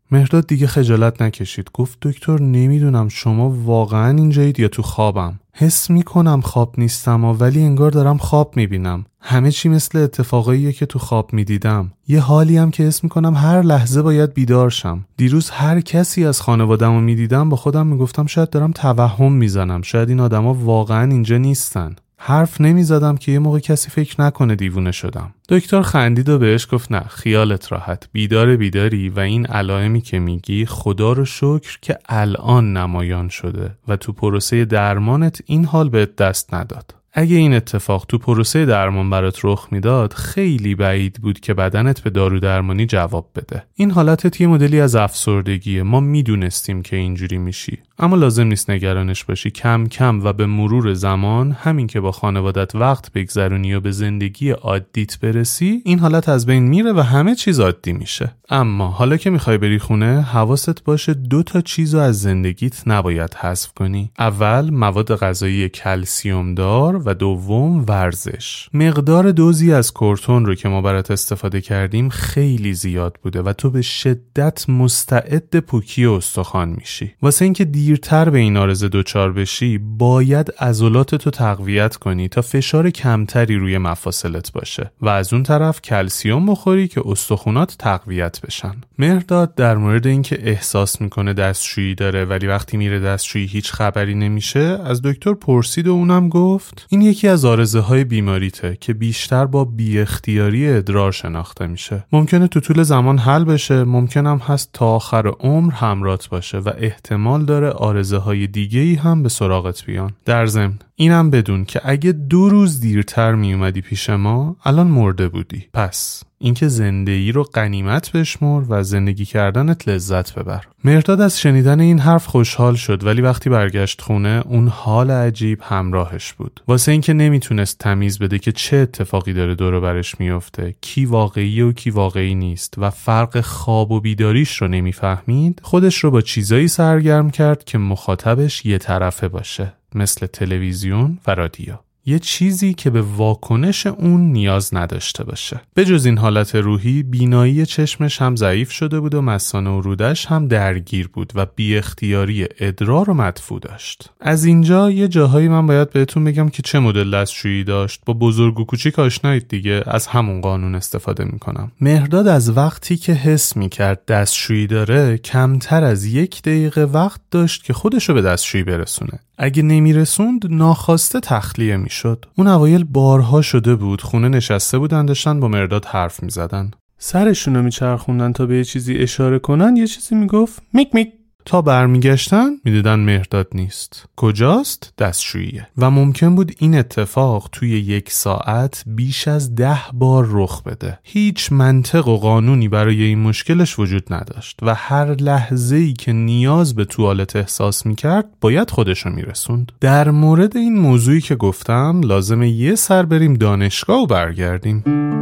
مهرداد دیگه خجالت نکشید. گفت دکتر نمیدونم شما واقعا اینجایید یا تو خوابم. حس میکنم خواب نیستم ولی انگار دارم خواب میبینم. همه چی مثل اتفاقاییه که تو خواب میدیدم. یه حالی هم که حس میکنم هر لحظه باید بیدار شم. دیروز هر کسی از خانواده‌مو میدیدم با خودم میگفتم شاید دارم توهم میزنم، شاید این آدما واقعا اینجا نیستن. حرف نمیزدم که یه موقع کسی فکر نکنه دیوونه شدم. دکتر خندید و بهش گفت نه خیالت راحت، بیدار بیداری و این علائمی که میگی خدا رو شکر که الان نمایان شده و تو پروسه درمانت این حال بهت دست نداد. اگه این اتفاق تو پروسه درمان برات رخ میداد خیلی بعید بود که بدنت به دارو درمانی جواب بده. این حالتت یه مدلی از افسردگیه. ما میدونستیم که اینجوری میشی، اما لازم نیست نگرانش باشی. کم کم و به مرور زمان همین که با خانوادت وقت بگذرونی و به زندگی عادیت برسی این حالت از بین میره و همه چیز عادی میشه. اما حالا که میخوای بری خونه حواست باشه دو تا چیزو از زندگیت نباید حذف کنی. اول مواد غذایی کلسیم دار و دوم ورزش. مقدار دوزی از کورتون رو که ما برات استفاده کردیم خیلی زیاد بوده و تو به شدت مستعد پوکی استخوان میشی. واسه اینکه دیرتر به این آرزه دوچار بشی باید عضلاتتو تقویت کنی تا فشار کمتری روی مفاصلت باشه و از اون طرف کلسیم بخوری که استخونات تقویت بشن. مهرداد در مورد اینکه احساس میکنه دستشویی داره ولی وقتی میره دستشویی هیچ خبری نمیشه از دکتر پرسید و اونم گفت این یکی از آرزه های بیماریته که بیشتر با بی اختیاری ادرار شناخته میشه. ممکنه تو طول زمان حل بشه، ممکنم هست تا آخر عمر همراهت باشه و احتمال داره آرزه های دیگه‌ای هم به سراغت بیان. در ضمن اینم بدون که اگه دو روز دیرتر می اومدی پیش ما الان مرده بودی. پس اینکه زندگی رو غنیمت بشمر و زندگی کردنت لذت ببر. مهرداد از شنیدن این حرف خوشحال شد ولی وقتی برگشت خونه اون حال عجیب همراهش بود. واسه اینکه نمیتونست تمیز بده که چه اتفاقی داره دور و برش میفته، کی واقعیه و کی واقعی نیست و فرق خواب و بیداریش رو نمیفهمید، خودش رو با چیزایی سرگرم کرد که مخاطبش یه طرفه باشه، مثل تلویزیون و رادیو. یه چیزی که به واکنش اون نیاز نداشته باشه. به جز این حالت روحی بینایی چشمش هم ضعیف شده بود و مثانه و رودش هم درگیر بود و بی اختیاری ادرار و مدفوع داشت. از اینجا یه جاهایی من باید بهتون بگم که چه مدل دستشویی داشت. با بزرگ و کوچیک آشنایید دیگه، از همون قانون استفاده میکنم. مهرداد از وقتی که حس میکرد دستشویی داره کمتر از یک دقیقه وقت داشت که خودشو به دستشویی برسونه. اگه نمیرسوند ناخواسته تخلیه میشد. اون اوایل بارها شده بود خونه نشسته بودن داشتن با مهرداد حرف میزدن، سرشونو میچرخوندن تا به یه چیزی اشاره کنن، یه چیزی میگفت میک میک. تا برمیگشتن میدیدن مهرداد نیست. کجاست؟ دستشوییه. و ممکن بود این اتفاق توی یک ساعت بیش از ده بار رخ بده. هیچ منطق و قانونی برای این مشکلش وجود نداشت و هر لحظه‌ای که نیاز به توالت احساس میکرد باید خودشو میرسوند. در مورد این موضوعی که گفتم لازمه یه سر بریم دانشگاه و برگردیم.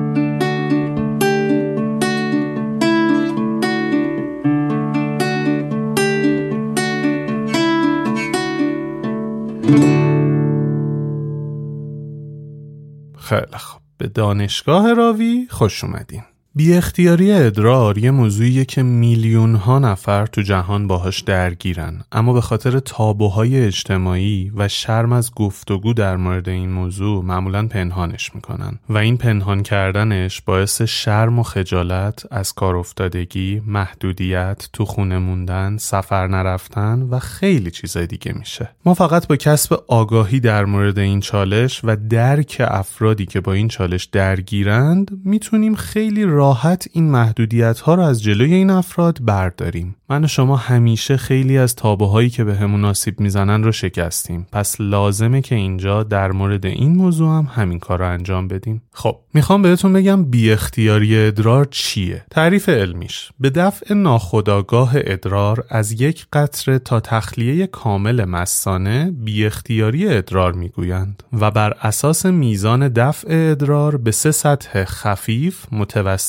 خیلی خب، به دانشگاه راوی خوش اومدین. بی اختیاری ادرار یه موضوعیه که میلیون ها نفر تو جهان باهاش درگیرن، اما به خاطر تابوهای اجتماعی و شرم از گفتگو در مورد این موضوع معمولاً پنهانش میکنن و این پنهان کردنش باعث شرم و خجالت، از کار افتادگی، محدودیت، تو خونه موندن، سفر نرفتن و خیلی چیزای دیگه میشه. ما فقط با کسب آگاهی در مورد این چالش و درک افرادی که با این چالش درگیرند میتونیم خیلی راحت این محدودیت ها رو از جلوی این افراد برداریم. من و شما همیشه خیلی از تابوهایی که به همون آسیب میزنن رو شکستیم، پس لازمه که اینجا در مورد این موضوع هم همین کار رو انجام بدیم. خب میخوام بهتون بگم بی اختیاری ادرار چیه. تعریف علمیش: به دفع ناخودآگاه ادرار از یک قطره تا تخلیه کامل مثانه بی اختیاری ادرار میگویند و بر اساس میزان دفع ادرار به سه سطح خفیف، متوسط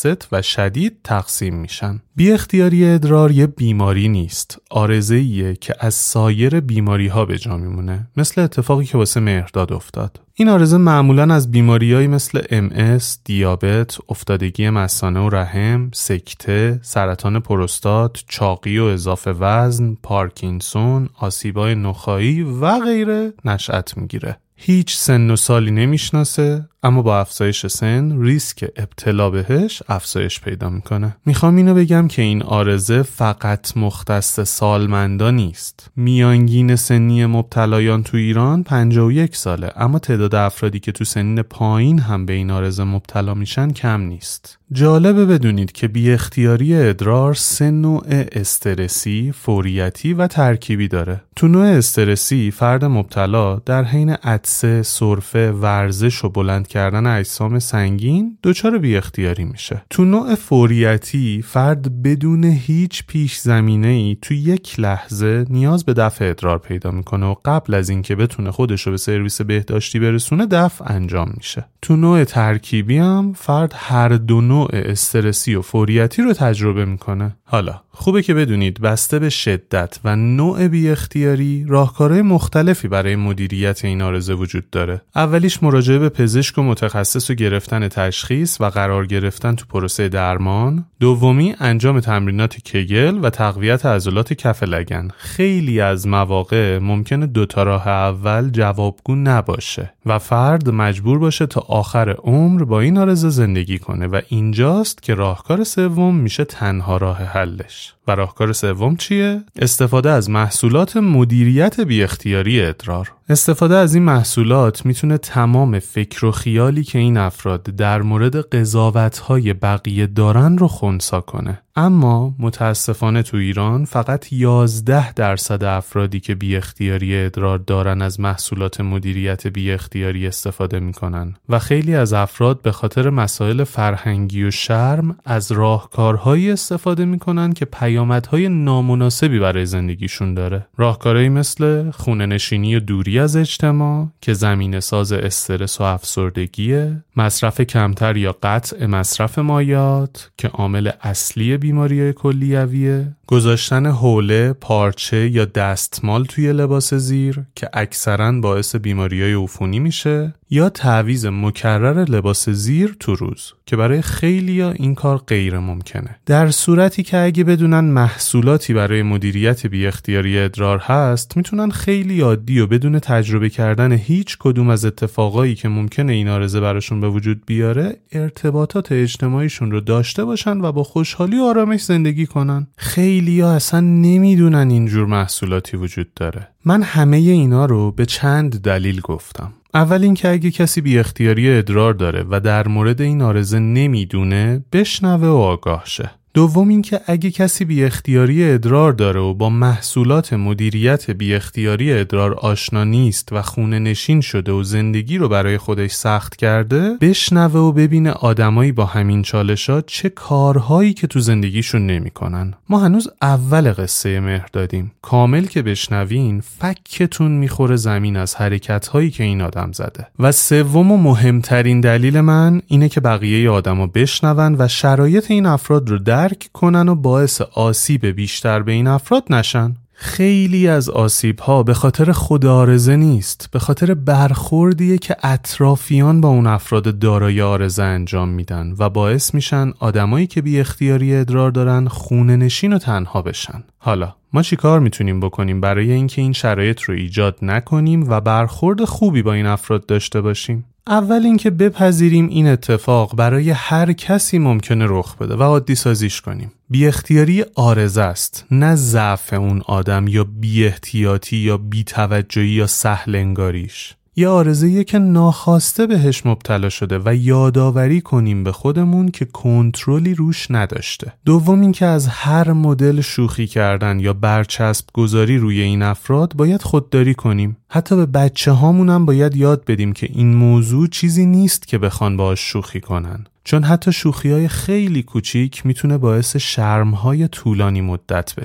متوسط و شدید تقسیم میشن. بی اختیاری ادرار یه بیماری نیست، عارضه‌ایه که از سایر بیماری‌ها به جا میمونه، مثل اتفاقی که واسه مهرداد افتاد. این عارضه معمولاً از بیماریایی مثل ام اس، دیابت، افتادگی مثانه و رحم، سکته، سرطان پروستات، چاقی و اضافه وزن، پارکینسون، آسیبای نخاعی و غیره نشأت میگیره. هیچ سن و سالی نمیشناسه، اما با افزایش سن ریسک ابتلا بهش افزایش پیدا میکنه. میخوام اینو بگم که این عارضه فقط مختص سالمندا نیست. میانگین سنی مبتلایان تو ایران پنجاه و یک ساله، اما تعداد افرادی که تو سنین پایین هم به این عارضه مبتلا میشن کم نیست. جالبه بدونید که بی اختیاری ادرار سه نوع استرسی، فوریتی و ترکیبی داره. تو نوع استرسی فرد مبتلا در حین عطسه، سرفه، ورزش و بلند کردن اجسام سنگین دچار بی اختیاری میشه. تو نوع فوریتی فرد بدون هیچ پیش زمینه‌ای تو یک لحظه نیاز به دفع ادرار پیدا میکنه و قبل از اینکه بتونه خودشو به سرویس بهداشتی برسونه دفع انجام میشه. تو نوع ترکیبی هم فرد هر دو نوع استرسی و فوریتی رو تجربه میکنه. حالا خوبه که بدونید بسته به شدت و نوع بی اختیاری راهکارهای مختلفی برای مدیریت این عارضه وجود داره. اولیش مراجعه به پزشک و متخصص و گرفتن تشخیص و قرار گرفتن تو پروسه درمان. دومی انجام تمرینات کگل و تقویت عضلات کف لگن. خیلی از مواقع ممکنه دوتا راه اول جوابگو نباشه و فرد مجبور باشه تا آخر عمر با این عارضه زندگی کنه و اینجاست که راهکار سوم میشه تنها راه حلش. و راهکار سوم چیه؟ استفاده از محصولات مدیریت بی اختیاری ادرار. استفاده از این محصولات میتونه تمام فکر و خیالی که این افراد در مورد قضاوت‌های بقیه دارن رو خنثی کنه. اما متاسفانه تو ایران فقط یازده درصد افرادی که بی اختیاری ادرار دارن از محصولات مدیریت بی اختیاری استفاده میکنن و خیلی از افراد به خاطر مسائل فرهنگی و شرم از راهکارهایی استفاده میکنن که پیامدهای نامناسبی برای زندگیشون داره. راهکارهایی مثل خونه نشینی و دوری از اجتماع که زمینه ساز استرس و افسردگیه، مصرف کمتر یا قطع مصرف مایعات که عامل اصلی بیماری‌های کلیویه، گذاشتن حوله، پارچه یا دستمال توی لباس زیر که اکثراً باعث بیماری‌های عفونی میشه، یا تعویض مکرر لباس زیر تو روز که برای خیلیا این کار غیر ممکنه. در صورتی که اگه بدونن محصولاتی برای مدیریت بی اختیاری ادرار هست، میتونن خیلی عادی و بدون تجربه کردن هیچ کدوم از اتفاقایی که ممکنه این عارضه براشون به وجود بیاره، ارتباطات اجتماعیشون رو داشته باشن و با خوشحالی و آرامش زندگی کنن. خیلیا اصلا نمیدونن اینجور محصولاتی وجود داره. من همه اینا رو به چند دلیل گفتم. اول اینکه اگه کسی بی اختیاری ادرار داره و در مورد این عارضه نمیدونه، بشنوه و آگاه شه. دوم اینکه اگه کسی بی اختیاری ادرار داره و با محصولات مدیریت بی اختیاری ادرار آشنا نیست و خونه نشین شده و زندگی رو برای خودش سخت کرده، بشنوه و ببینه آدمایی با همین چالشات چه کارهایی که تو زندگیشون نمی‌کنن. ما هنوز اول قصه مهردادیم. کامل که بشنوین فکتون میخوره زمین از حرکت‌هایی که این آدم زده. و سوم و مهمترین دلیل من اینه که بقیه آدما بشنون و شرایط این افراد رو درک کنن و باعث آسیب بیشتر به این افراد نشن. خیلی از آسیب‌ها به خاطر خود عارضه نیست، به خاطر برخوردیه که اطرافیان با اون افراد دارای عارضه انجام میدن و باعث میشن آدمایی که بی اختیاری ادرار دارن خونه نشین و تنها بشن. حالا ما چی کار میتونیم بکنیم برای اینکه این شرایط رو ایجاد نکنیم و برخورد خوبی با این افراد داشته باشیم؟ اول اینکه بپذیریم این اتفاق برای هر کسی ممکنه رخ بده و عادی سازیش کنیم. بی اختیاری عارضه است، نه ضعف اون آدم یا بی احتیاطی یا بی توجهی یا سهل انگاریش. یه عارضه‌ایه که ناخواسته بهش مبتلا شده و یادآوری کنیم به خودمون که کنترلی روش نداشته. دوم این که از هر مدل شوخی کردن یا برچسب گذاری روی این افراد باید خودداری کنیم. حتی به بچه هامون هم باید یاد بدیم که این موضوع چیزی نیست که بخوان باهاش شوخی کنن. چون حتی شوخی‌های خیلی کوچیک میتونه باعث شرم‌های طولانی مدت بشه.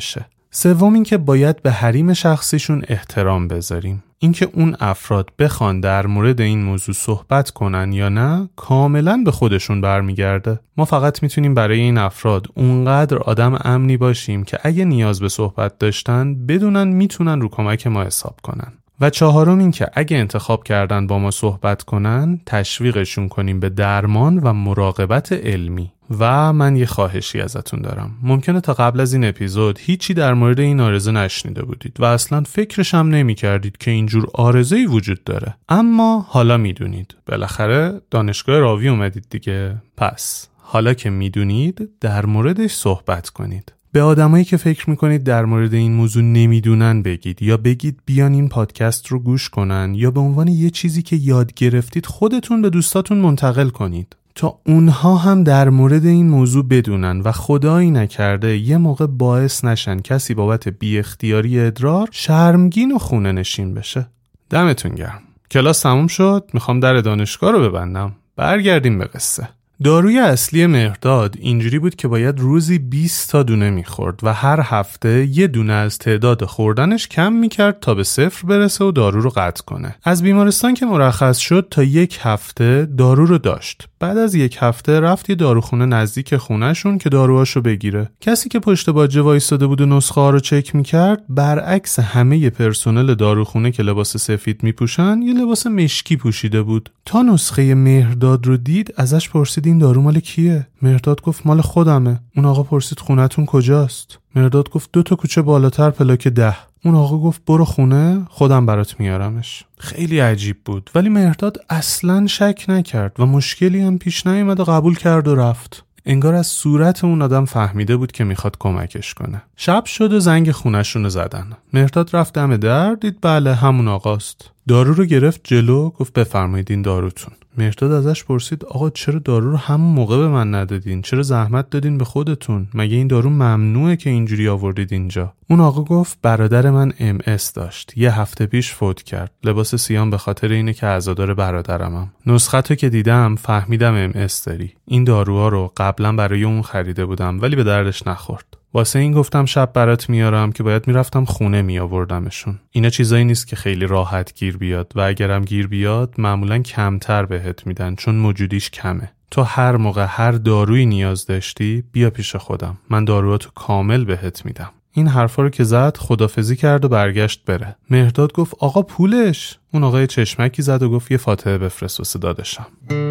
سوم این که باید به حریم شخصیشون احترام بذاریم. اینکه اون افراد بخوان در مورد این موضوع صحبت کنن یا نه کاملا به خودشون برمیگرده. ما فقط میتونیم برای این افراد اونقدر آدم امنی باشیم که اگه نیاز به صحبت داشتن بدونن میتونن رو کمک ما حساب کنن. و چهارم این که اگه انتخاب کردن با ما صحبت کنن تشویقشون کنیم به درمان و مراقبت علمی. و من یه خواهشی ازتون دارم. ممکنه تا قبل از این اپیزود هیچی در مورد این آرزه نشنیده بودید و اصلا فکرش هم نمی کردید که اینجور آرزه‌ای وجود داره. اما حالا میدونید. بالاخره دانشگاه راوی اومدید دیگه. پس حالا که میدونید در موردش صحبت کنید. به آدمایی که فکر میکنید در مورد این موضوع نمیدونن بگید، یا بگید بیان این پادکست رو گوش کنن، یا به عنوان یه چیزی که یاد گرفتید خودتون به دوستاتون منتقل کنید تا اونها هم در مورد این موضوع بدونن و خدایی نکرده یه موقع باعث نشن کسی بابت بی اختیاری ادرار شرمگین و خونه نشین بشه. دمتون گرم. کلاس تموم شد. میخوام در دانشگاه رو ببندم. برگردیم به قصه. داروی اصلی مهرداد اینجوری بود که باید روزی بیست تا دونه میخورد و هر هفته یه دونه از تعداد خوردنش کم میکرد تا به صفر برسه و دارو رو قطع کنه. از بیمارستان که مرخص شد تا یک هفته دارو رو داشت. بعد از یک هفته رفت یه داروخونه نزدیک خونهشون که داروهاشو بگیره. کسی که پشت باجه وایساده بود و نسخه ها رو چک میکرد برعکس همه پرسنل داروخونه که لباس سفید میپوشن یه لباس مشکی پوشیده بود. تا نسخه مهرداد رو دید ازش پرسید این دارو مال کیه؟ مهرداد گفت مال خودمه. اون آقا پرسید خونتون کجاست؟ مهرداد گفت دو تا کوچه بالاتر پلاک ده. اون آقا گفت برو خونه خودم برات میارمش. خیلی عجیب بود ولی مهرداد اصلاً شک نکرد و مشکلی هم پیش نیامد و قبول کرد و رفت. انگار از صورت اون آدم فهمیده بود که میخواد کمکش کنه. شب شد و زنگ خونه‌شون رو زدن. مهرداد رفت دم در، دید بله همون آقاست. دارو رو گرفت جلو، گفت بفرمایید این داروتون. مهرداد ازش پرسید آقا چرا دارو رو همون موقع به من ندادین؟ چرا زحمت دادین به خودتون؟ مگه این دارو ممنوعه که اینجوری آوردید اینجا؟ اون آقا گفت برادر من ام اس داشت. یه هفته پیش فوت کرد. لباس سیام به خاطر اینه که عزادار برادرمم. نسختو که دیدم فهمیدم ام اس داری. این داروها رو قبلا برای اون خریده بودم ولی به دردش نخورد. واسه این گفتم شب برات میارم که باید میرفتم خونه میآوردمشون. اینا چیزایی نیست که خیلی راحت گیر بیاد و اگرم گیر بیاد معمولاً کمتر بهت میدن چون موجودیش کمه. تو هر موقع هر دارویی نیاز داشتی بیا پیش خودم. من داروهاتو کامل بهت میدم. این حرفا رو که زد خدافزی کرد و برگشت بره. مهرداد گفت آقا پولش. اون آقا چشمکی زد و گفت یه فاتحه بفرست واسه داداشم.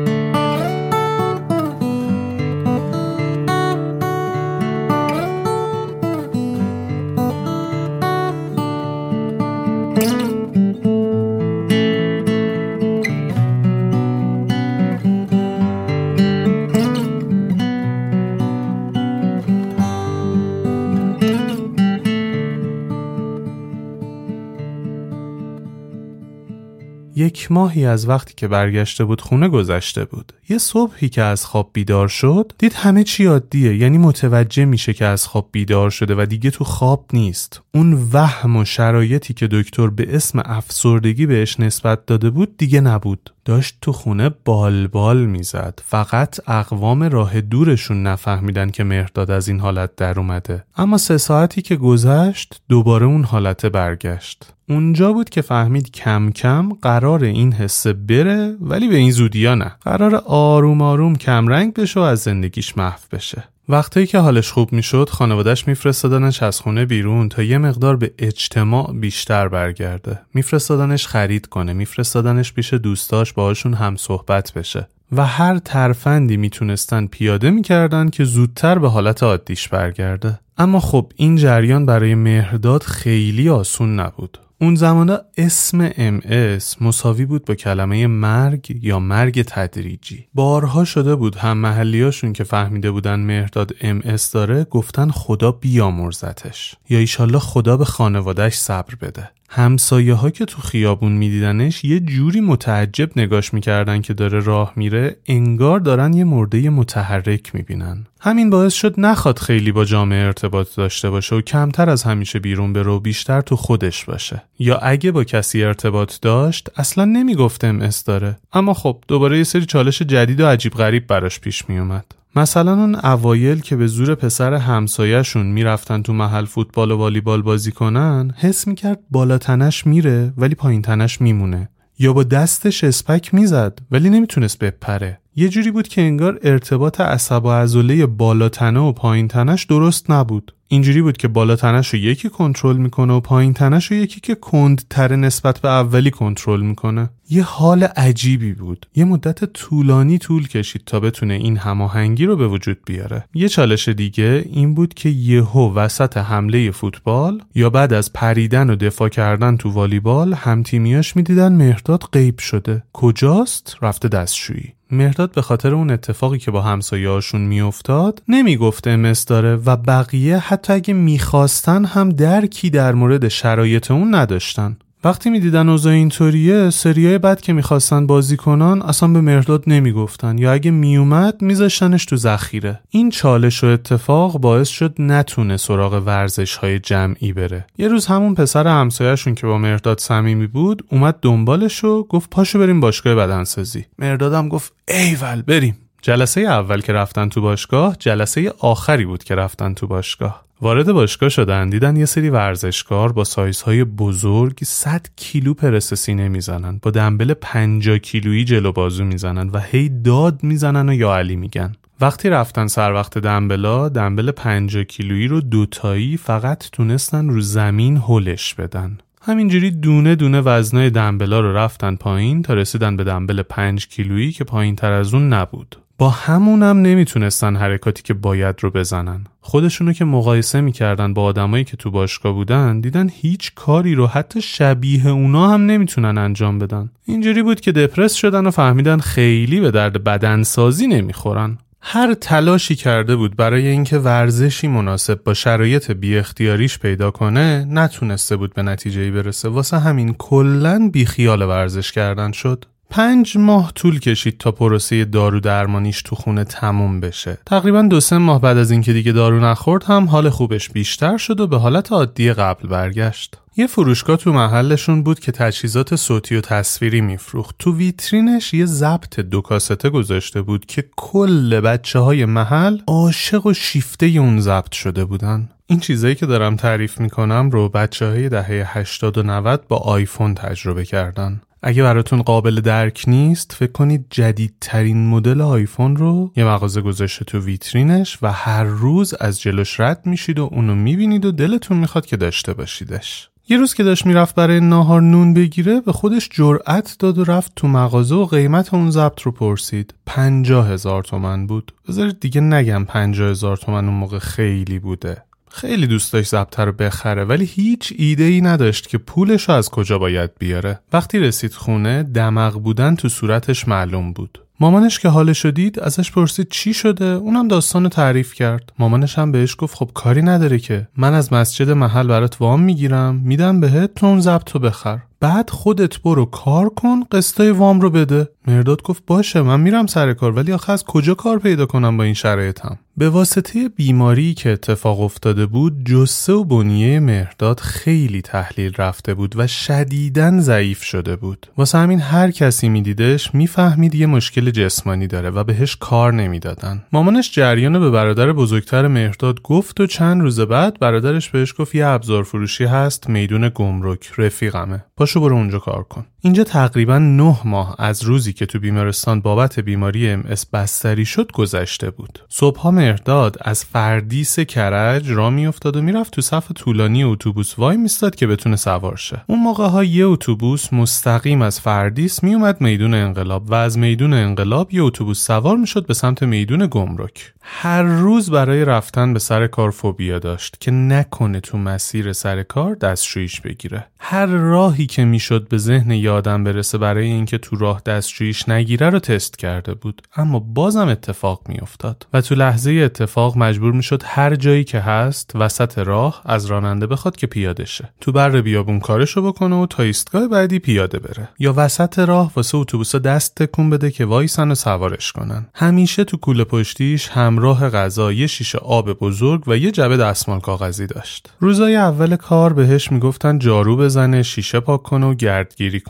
یک ماهی از وقتی که برگشته بود خونه گذشته بود. یه صبحی که از خواب بیدار شد دید همه چی عادیه. یعنی متوجه میشه که از خواب بیدار شده و دیگه تو خواب نیست. اون وهم و شرایطی که دکتر به اسم افسردگی بهش نسبت داده بود دیگه نبود. داشت تو خونه بال بال میزد. فقط اقوام راه دورشون نفهمیدن که مهرداد از این حالت در اومده. اما سه ساعتی که گذشت دوباره اون حالت برگشت. اونجا بود که فهمید کم کم قرار این حسه بره ولی به این زودیا نه. قرار آروم آروم کم رنگ بشه و از زندگیش محو بشه. وقتی که حالش خوب میشد خانواده‌اش میفرستادنش از خونه بیرون تا یه مقدار به اجتماع بیشتر برگرده. میفرستادنش خرید کنه، میفرستادنش پیش دوستاش باهاشون هم صحبت بشه و هر ترفندی میتونستن پیاده میکردن که زودتر به حالت عادیش برگرده. اما خب این جریان برای مهرداد خیلی آسون نبود. اون زمانا اسم ام اس مساوی بود با کلمه مرگ یا مرگ تدریجی. بارها شده بود هم محلیاشون که فهمیده بودن مهرداد ام اس داره گفتن خدا بیامرزتش یا ایشالله خدا به خانوادهش صبر بده. همسایه ها که تو خیابون میدیدنش یه جوری متعجب نگاش میکردن که داره راه میره انگار دارن یه مرده متحرک میبینن. همین باعث شد نخواد خیلی با جامعه ارتباط داشته باشه و کمتر از همیشه بیرون بره و بیشتر تو خودش باشه. یا اگه با کسی ارتباط داشت اصلا نمیگفت ام اس داره. اما خب دوباره یه سری چالش جدید و عجیب غریب براش پیش میومد. مثلا اون اوایل که به زور پسر همسایه‌شون میرفتن تو محل فوتبال و والیبال بازی کنن، حس میکرد بالا تنش میره ولی پایین تنش میمونه، یا با دستش اسپک میزد ولی نمیتونست بپره. یه جوری بود که انگار ارتباط عصب و عضله بالا تنه و پایین تنش درست نبود. اینجوری بود که بالا تنش رو یکی کنترل میکنه و پایین تنش رو یکی که کندتر نسبت به اولی کنترل میکنه. یه حال عجیبی بود. یه مدت طولانی طول کشید تا بتونه این هماهنگی رو به وجود بیاره. یه چالش دیگه این بود که یهو وسط حمله فوتبال یا بعد از پریدن و دفاع کردن تو والیبال همتیمیاش میدیدن مهرداد غیب شده. کجاست؟ رفته دستشویی. مهرداد به خاطر اون اتفاقی که با همسایه‌هاشون میافتاد نمیگفت ام اس داره و بقیه حتی اگه میخواستن هم درکی در مورد شرایط اون نداشتن. وقتی میدیدن اوضاع اینطوریه، سریای بعد که میخواستن بازی کنن اصلا به مهرداد نمیگفتن یا اگه میومد میذاشتنش تو ذخیره. این چالش و اتفاق باعث شد نتونه سراغ ورزش‌های جمعی بره. یه روز همون پسر همسایه‌شون که با مهرداد صمیمی بود اومد دنبالش و گفت پاشو بریم باشگاه بدنسازی. مهردادم گفت ایول بریم. جلسه اول که رفتن تو باشگاه جلسه آخری بود که رفتن تو باشگاه. وارد باشگاه شدن، دیدن یه سری ورزشکار با سایزهای بزرگ صد کیلو پرس سینه میزنن، با دمبل پنجاه کیلویی جلو بازو میزنن و هی داد میزنن و یا علی میگن. وقتی رفتن سر وقت دمبلا، دمبل پنجاه کیلویی رو دوتایی فقط تونستن رو زمین هلش بدن. همینجوری دونه دونه وزنای دمبلا رو رفتن پایین تا رسیدن به دمبل پنج کیلویی که پایین تر از اون نبود. با همونم نمیتونستن حرکاتی که باید رو بزنن. خودشونو که مقایسه میکردن با آدمایی که تو باشگاه بودن، دیدن هیچ کاری رو حتی شبیه اونا هم نمیتونن انجام بدن. اینجوری بود که دپرس شدن و فهمیدن خیلی به درد بدنسازی نمیخورن. هر تلاشی کرده بود برای اینکه ورزشی مناسب با شرایط بی اختیاریش پیدا کنه، نتونسته بود به نتیجه‌ای برسه. واسه همین کلاً بی خیال ورزش کردن شد. پنج ماه طول کشید تا پروسه دارو درمانیش تو خونه تموم بشه. تقریباً دو سه ماه بعد از اینکه دیگه دارو نخورد هم حال خوبش بیشتر شد و به حالت عادی قبل برگشت. یه فروشگاه تو محلشون بود که تجهیزات صوتی و تصویری میفروخت. تو ویترینش یه ضبط دو کاسته گذاشته بود که کل بچه‌های محل عاشق و شیفته اون ضبط شده بودن. این چیزایی که دارم تعریف میکنم رو بچه‌های دهه هشتاد و نود با آیفون تجربه کردن. اگه براتون قابل درک نیست، فکر کنید جدیدترین مدل آیفون رو یه مغازه گذاشته تو ویترینش و هر روز از جلوش رد میشید و اونو میبینید و دلتون میخواد که داشته باشیدش. یه روز که داشت میرفت برای ناهار نون بگیره، به خودش جرأت داد و رفت تو مغازه و قیمت اون ضبط رو پرسید. پنجاه هزار تومن بود. بذارید دیگه نگم پنجاه هزار تومن اون موقع خیلی بوده. خیلی دوست داشت ضبط رو بخره ولی هیچ ایده‌ای نداشت که پولش رو از کجا باید بیاره. وقتی رسید خونه، دماغ بودن تو صورتش معلوم بود. مامانش که حالش رو دید ازش پرسید چی شده، اونم داستانو تعریف کرد. مامانش هم بهش گفت خب کاری نداره که، من از مسجد محل برات وام میگیرم میدم بهت، تو اون ضبط رو بخر، بعد خودت برو کار کن قسطای وام رو بده. مهرداد گفت باشه من میرم سر کار، ولی آخه از کجا کار پیدا کنم با این شرایطم؟ به واسطه بیماری که اتفاق افتاده بود، جثه و بنیه مهرداد خیلی تحلیل رفته بود و شدیداً ضعیف شده بود. واسه همین هر کسی میدیدش میفهمید یه مشکل جسمانی داره و بهش کار نمیدادن. مامانش جریان به برادر بزرگتر مهرداد گفت و چند روز بعد برادرش بهش گفت یه ابزار فروشی هست میدون گمرک، رفیقمه، پاشو برو اونجا کار کن. اینجا تقریباً نه ماه از روزی که تو بیمارستان بابت بیماری ام اس بستری شد گذشته بود. صبحا مهرداد از فردیس کرج راه میافتاد و میرفت تو صف طولانی اتوبوس وای میستاد که بتونه سوار شه. اون موقع ها یه اتوبوس مستقیم از فردیس میومد میدون انقلاب و از میدون انقلاب یه اتوبوس سوار میشد به سمت میدون گمرک. هر روز برای رفتن به سر کار فوبیا داشت که نکنه تو مسیر سر کار دستشویش بگیره. هر راهی که میشد به ذهن یادم برسه برای اینکه تو راه دستشویش نگیره رو تست کرده بود، اما بازم اتفاق میافتاد و تو لحظه اتفاق مجبور میشد هر جایی که هست وسط راه از راننده بخواد که پیاده شه، تو بر بیابون کارشو بکنه و تا ایستگاه بعدی پیاده بره، یا وسط راه واسه اتوبوسا دست تکون بده که وایسن و سوارش کنن. همیشه تو کوله پشتیش همراه غذا یه شیشه آب بزرگ و یه جعبه دستمال کاغذی داشت. روزای اول کار بهش میگفتن جارو بزنه، شیشه پاک کنه و گردگیری کنه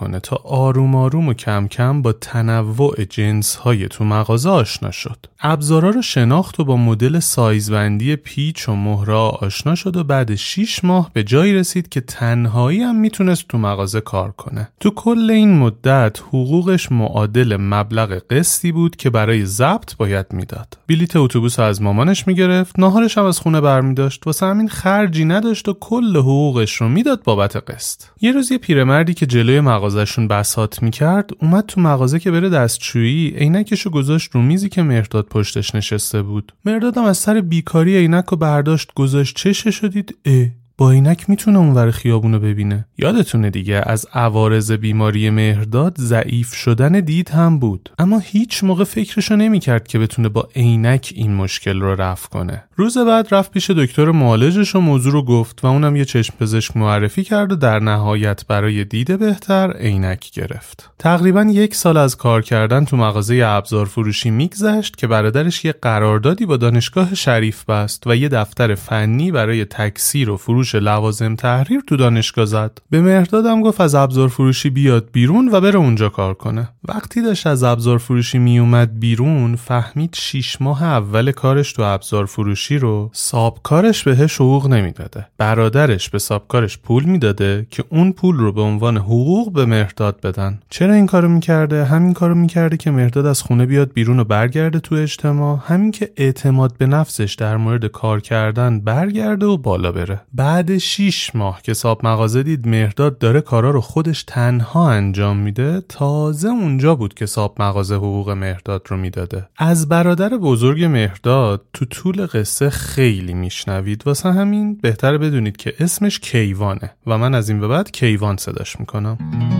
کنه تا آروم آروم و کم کم با تنوع جنس‌های تو مغازه آشنا شد. ابزارا رو شناخت و با مدل سایزبندی پیچ و مهره آشنا شد و بعد شش ماه به جایی رسید که تنهایی هم میتونست تو مغازه کار کنه. تو کل این مدت حقوقش معادل مبلغ قسطی بود که برای ضبط باید میداد. بلیت اتوبوس از مامانش میگرفت، ناهارش هم از خونه برمی‌داشت، واسه همین خرجی نداشت و کل حقوقش رو میداد بابت قسط. یه روز یه پیرمردی که جلوی مغازه‌شون بساط میکرد اومد تو مغازه که بره دستشویی، عینکشو گذاشت رو میزی که مهرداد پشتش نشسته بود. مهرداد هم از سر بیکاری عینکو برداشت گذاشت چششو دید، اه با عینک میتونه اونور خیابونو ببینه. یادتونه دیگه از عوارض بیماری مهرداد ضعیف شدن دید هم بود، اما هیچ موقع فکرشو نمیکرد که بتونه با عینک این مشکل رو رفع کنه. روز بعد رفت پیش دکتر معالجش و موضوع رو گفت و اونم یه چشم پزشک معرفی کرد و در نهایت برای دید بهتر عینک گرفت. تقریبا یک سال از کار کردن تو مغازه ابزار فروشی میگذشت که برادرش یه قراردادی با دانشگاه شریف بست و یه دفتر فنی برای تکثیر و فروش لوازم تحریر تو دانشگاه زد. به مهردادم گفت از ابزار فروشی بیاد بیرون و بره اونجا کار کنه. وقتی داشت از ابزار فروشی می اومد بیرون فهمید شش ماه اول کارش تو ابزار فروشی رو سابکارش بهش حقوق نمیداده. برادرش به سابکارش پول میداده که اون پول رو به عنوان حقوق به مهرداد بدن. چرا این کارو میکرده؟ همین کارو میکرده که مهرداد از خونه بیاد بیرون و برگرده تو اجتماع، همین که اعتماد به نفسش در مورد کار کردن برگرده و بالا بره. بعد شش ماه که صاحب مغازه دید مهرداد داره کارا رو خودش تنها انجام میده، تازه اونجا بود که صاحب مغازه حقوق مهرداد رو میداده. از برادر بزرگ مهرداد تو طول قصه خیلی میشنوید، واسه همین بهتره بدونید که اسمش کیوانه و من از این به بعد کیوان صداش میکنم.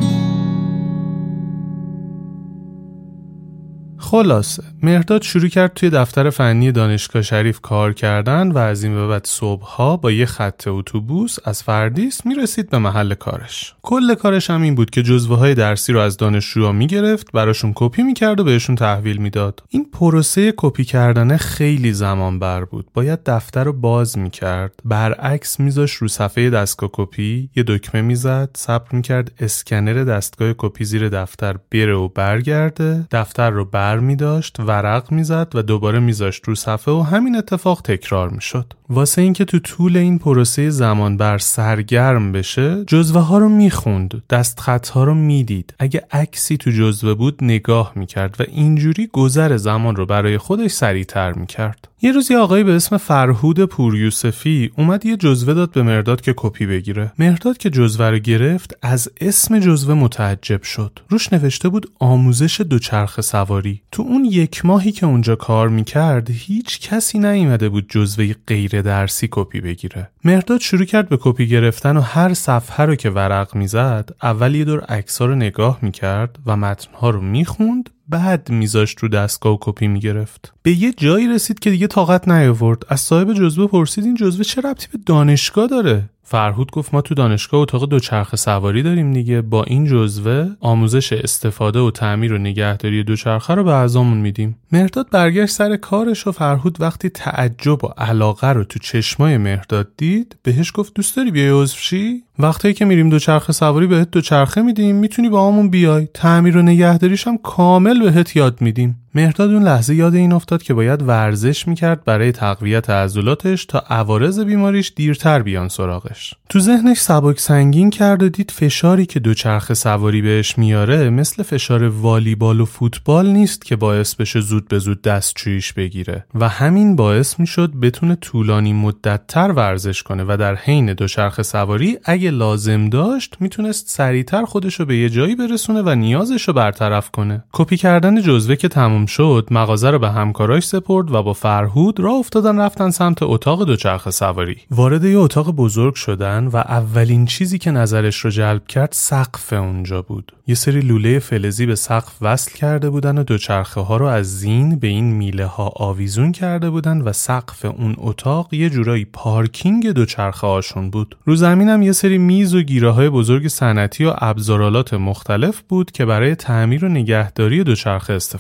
خلاصه مهرداد شروع کرد توی دفتر فنی دانشگاه شریف کار کردن و از این به بعد صبحها با یه خط اتوبوس از فردیس میرسید به محل کارش. کل کارش هم این بود که جزوه‌های درسی رو از دانشجوها میگرفت، براشون کپی میکرد و بهشون تحویل میداد. این پروسه کپی کردن خیلی زمان بر بود. باید دفتر رو باز میکرد، برعکس میذاش رو صفحه دستگاه کپی، یه دکمه میزد، صبر میکرد اسکنر دستگاه کپی زیر دفتر بره و برگرده، دفتر رو بر می داشت، ورق می زد و دوباره می زاشت رو صفحه و همین اتفاق تکرار می شد. واسه اینکه تو طول این پروسه زمان بر سرگرم بشه جزوه ها رو می خوند، دست خط ها رو می دید، اگه عکسی تو جزوه بود نگاه می کرد و اینجوری گذر زمان رو برای خودش سریع‌تر می کرد. یه روز یه آقایی به اسم فرهود پوریوسفی اومد یه جزوه داد به مهرداد که کپی بگیره. مهرداد که جزوه رو گرفت از اسم جزوه متعجب شد. روش نوشته بود آموزش دوچرخه سواری. تو اون یک ماهی که اونجا کار میکرد هیچ کسی نیومده بود جزوه غیر درسی کپی بگیره. مهرداد شروع کرد به کپی گرفتن و هر صفحه رو که ورق میزد اول یه دور عکس‌ها رو نگاه میکرد و متن‌ها رو میخوند، بعد میذاشت رو دستگاه و کپی میگرفت. به یه جایی رسید که دیگه طاقت نیاورد. از صاحب جزوه پرسید این جزوه چه ربطی به دانشگاه داره؟ فرهود گفت ما تو دانشگاه اتاق دوچرخه سواری داریم دیگه، با این جزوه آموزش استفاده و تعمیر و نگهداری دوچرخه رو به اعضامون میدیم. مهرداد برگشت سر کارش و فرهود وقتی تعجب و علاقه رو تو چشمای مهرداد دید بهش گفت دوست داری بیای عضو شی؟ وقتی که میریم دوچرخه سواری بهت دوچرخه میدیم، میتونی با همون بیای، تعمیر و نگهداریش هم کامل بهت یاد میدیم. مهرداد اون لحظه یاد این افتاد که باید ورزش میکرد برای تقویت عضلاتش تا عوارض بیماریش دیرتر بیان سراغش. تو ذهنش سبک سنگین کرد و دید فشاری که دوچرخه سواری بهش میاره مثل فشار والیبال و فوتبال نیست که باعث بشه زود به زود دستشویش بگیره و همین باعث میشد بتونه طولانی مدت‌تر ورزش کنه و در حین دوچرخه سواری اگه لازم داشت میتونست سریعتر خودشو به یه جایی برسونه و نیازشو برطرف کنه. کپی کردن جزوه که تموم شد مغازه رو به همکاراش سپرد و با فرهود راه افتادن رفتن سمت اتاق دوچرخه سواری. وارد یه اتاق بزرگ شدن و اولین چیزی که نظرش رو جلب کرد سقف اونجا بود. یه سری لوله فلزی به سقف وصل کرده بودن و دوچرخه ها رو از زین به این میله ها آویزون کرده بودن و سقف اون اتاق یه جورایی پارکینگ دوچرخه هاشون بود. رو زمین هم یه سری میز و گیره های بزرگ صنعتی و ابزارالات مختلف بود که برای تعمیر و نگهداری دوچرخه استفاده میشد.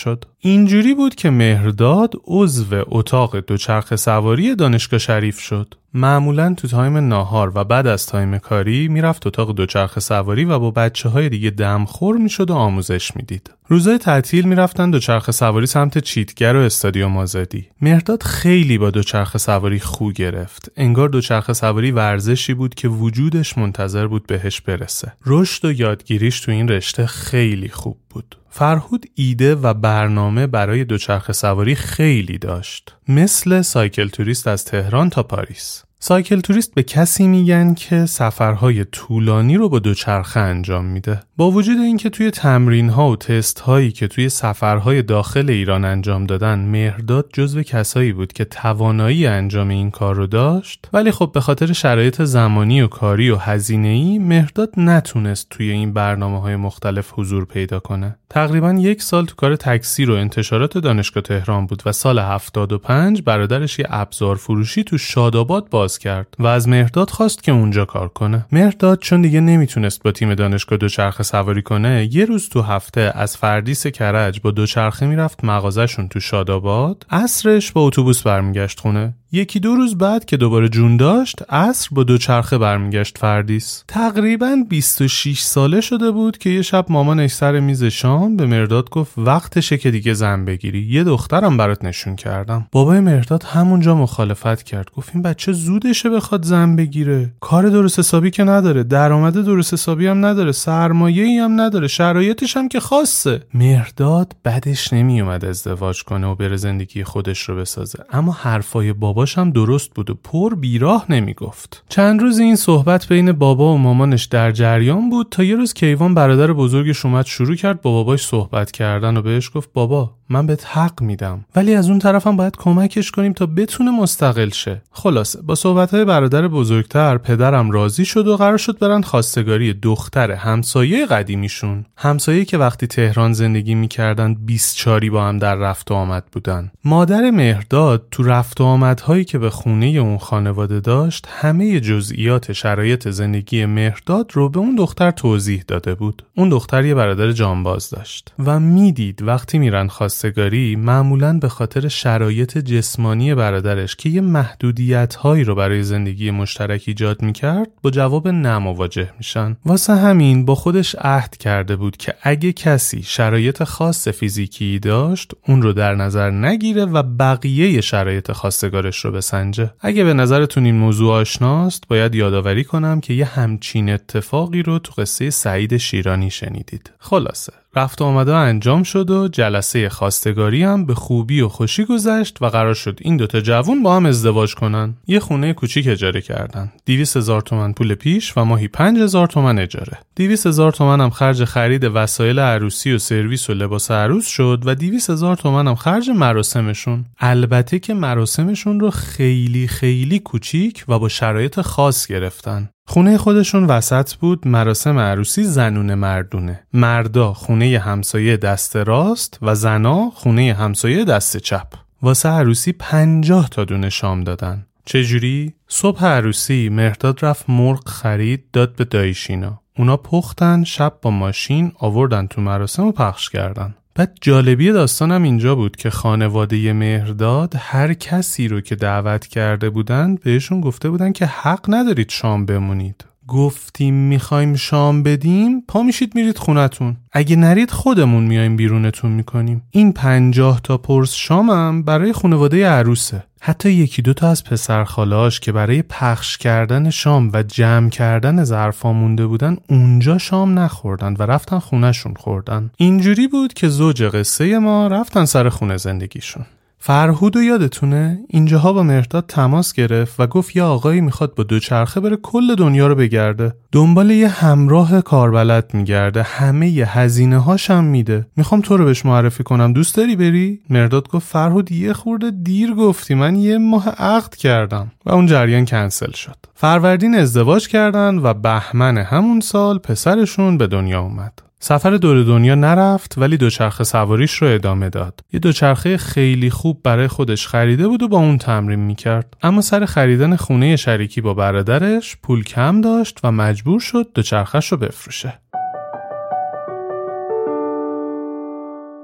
شد. اینجوری بود که مهرداد عضو اتاق دوچرخه سواری دانشگاه شریف شد. معمولاً تو تایم ناهار و بعد از تایم کاری میرفت اتاق دوچرخه سواری و با بچه‌های دیگه دمخور میشد و آموزش میدید. روزای تعطیل میرفتن دوچرخه سواری سمت چیتگر و استادیوم آزادی. مهرداد خیلی با دوچرخه سواری خو گرفت. انگار دوچرخه سواری ورزشی بود که وجودش منتظر بود بهش برسه. رشد و یادگیریش تو این رشته خیلی خوب بود. فرهود ایده و برنامه برای دوچرخه سواری خیلی داشت. مثل سایکل توریست از تهران تا پاریس. سایکل توریست به کسی میگن که سفرهای طولانی رو با دوچرخه انجام میده. با وجود اینکه توی تمرین‌ها و تست‌هایی که توی سفرهای داخل ایران انجام دادن مهرداد جزو کسایی بود که توانایی انجام این کار رو داشت، ولی خب به خاطر شرایط زمانی و کاری و هزینه‌ای مهرداد نتونست توی این برنامه‌های مختلف حضور پیدا کنه. تقریباً یک سال تو کار تکثیر و انتشارات دانشگاه تهران بود و سال هفتاد و پنج برادرش یه ابزار فروشی تو شاداباد باز کرد و از مهرداد خواست که اونجا کار کنه. مهرداد چون دیگه نمیتونست با تیم دانشگاه دوچرخه سواری کنه، یه روز تو هفته از فردیس کرج با دوچرخه میرفت مغازه‌شون تو شاداباد، عصرش با اتوبوس برمیگشت خونه. یکی دو روز بعد که دوباره جون داشت، عصر با دوچرخه برمیگشت فردیس. تقریباً بیست و شش ساله شده بود که یه شب مامانش سر میز شام به مهرداد گفت وقتشه که دیگه زن بگیری، یه دخترم برات نشون کردم. بابای مهرداد همونجا مخالفت کرد، گفت این بچه زودشه بخواد زن بگیره، کار درست حسابی که نداره، درآمد درست حسابی هم نداره، سرمایه‌ای هم نداره، شرایطش هم که خاصه. مهرداد بعدش نمیومد ازدواج کنه و بره زندگی خودش رو بسازه، اما حرفای بابا هم درست بود و پر بیراه نمیگفت. چند روز این صحبت بین بابا و مامانش در جریان بود تا یه روز کیوان برادر بزرگش اومد شروع کرد با باباش صحبت کردن و بهش گفت بابا من بهت حق میدم، ولی از اون طرفم باید کمکش کنیم تا بتونه مستقل شه. خلاصه با صحبت‌های برادر بزرگتر پدرم راضی شد و قرار شد برن خواستگاری دختر همسایه قدیمیشون، همسایه که وقتی تهران زندگی میکردن بیست چاری با هم در رفت و آمد بودن. مادر مهرداد تو رفت و آمدهایی که به خونه اون خانواده داشت همه جزئیات شرایط زندگی مهرداد رو به اون دختر توضیح داده بود. اون دختر یه برادر جانباز داشت و میدید وقتی میرن خواستگاری معمولاً به خاطر شرایط جسمانی برادرش که یه محدودیت‌هایی رو برای زندگی مشترک ایجاد می‌کرد با جواب نه مواجه میشن. واسه همین با خودش عهد کرده بود که اگه کسی شرایط خاص فیزیکی داشت اون رو در نظر نگیره و بقیه شرایط خواستگارش رو بسنجه. اگه به نظرتون این موضوع آشناست باید یادآوری کنم که یه همچین اتفاقی رو تو قصه سعید شیرانی شنیدید. خلاصه رفت و آمده انجام شد و جلسه خواستگاری هم به خوبی و خوشی گذشت و قرار شد این دوتا جوون با هم ازدواج کنن. یه خونه کوچیک اجاره کردن. دویست هزار تومان پول پیش و ماهی پنج هزار تومان اجاره. دویست هزار تومان هم خرج خرید وسایل عروسی و سرویس و لباس عروس شد و دویست هزار تومان هم خرج مراسمشون. البته که مراسمشون رو خیلی خیلی کوچیک و با شرایط خاص گرفتن. خونه خودشون وسط بود، مراسم عروسی زنونه مردونه. مردا خونه همسایه دست راست و زنا خونه همسایه دست چپ. واسه عروسی پنجاه تا دونه شام دادن. چجوری؟ صبح عروسی مهرداد رفت مرغ خرید داد به دایشینا. اونا پختن، شب با ماشین آوردن تو مراسم و پخش کردن. بعد جالبی داستانم اینجا بود که خانواده مهرداد هر کسی رو که دعوت کرده بودن بهشون گفته بودن که حق ندارید شام بمونید. گفتیم میخوایم شام بدیم پا میشید میرید خونتون، اگه نرید خودمون میایم بیرونتون میکنیم. این پنجاه تا پرس شامم برای خانواده عروسه. حتی یکی دو تا از پسرخاله‌هاش که برای پخش کردن شام و جمع کردن ظرفا مونده بودن اونجا شام نخوردن و رفتن خونهشون خوردن. اینجوری بود که زوج قصه ما رفتن سر خونه زندگیشون. فرهودو یادتونه؟ اینجاها با مهرداد تماس گرفت و گفت یه آقایی میخواد با دوچرخه بره کل دنیا رو بگرده. دنبال یه همراه کاربلد میگرده، همه ی هزینه هاش هم میده. میخوام تو رو بهش معرفی کنم، دوست داری بری؟ مهرداد گفت فرهود یه خورده دیر گفتی، من یه ماه عقد کردم. و اون جریان کنسل شد. فروردین ازدواج کردن و بهمن همون سال پسرشون به دنیا اومد. سفر دور دنیا نرفت ولی دوچرخه سواریش رو ادامه داد. یه دوچرخه خیلی خوب برای خودش خریده بود و با اون تمرین میکرد. اما سر خریدن خونه شریکی با برادرش پول کم داشت و مجبور شد دوچرخه‌ش رو بفروشه.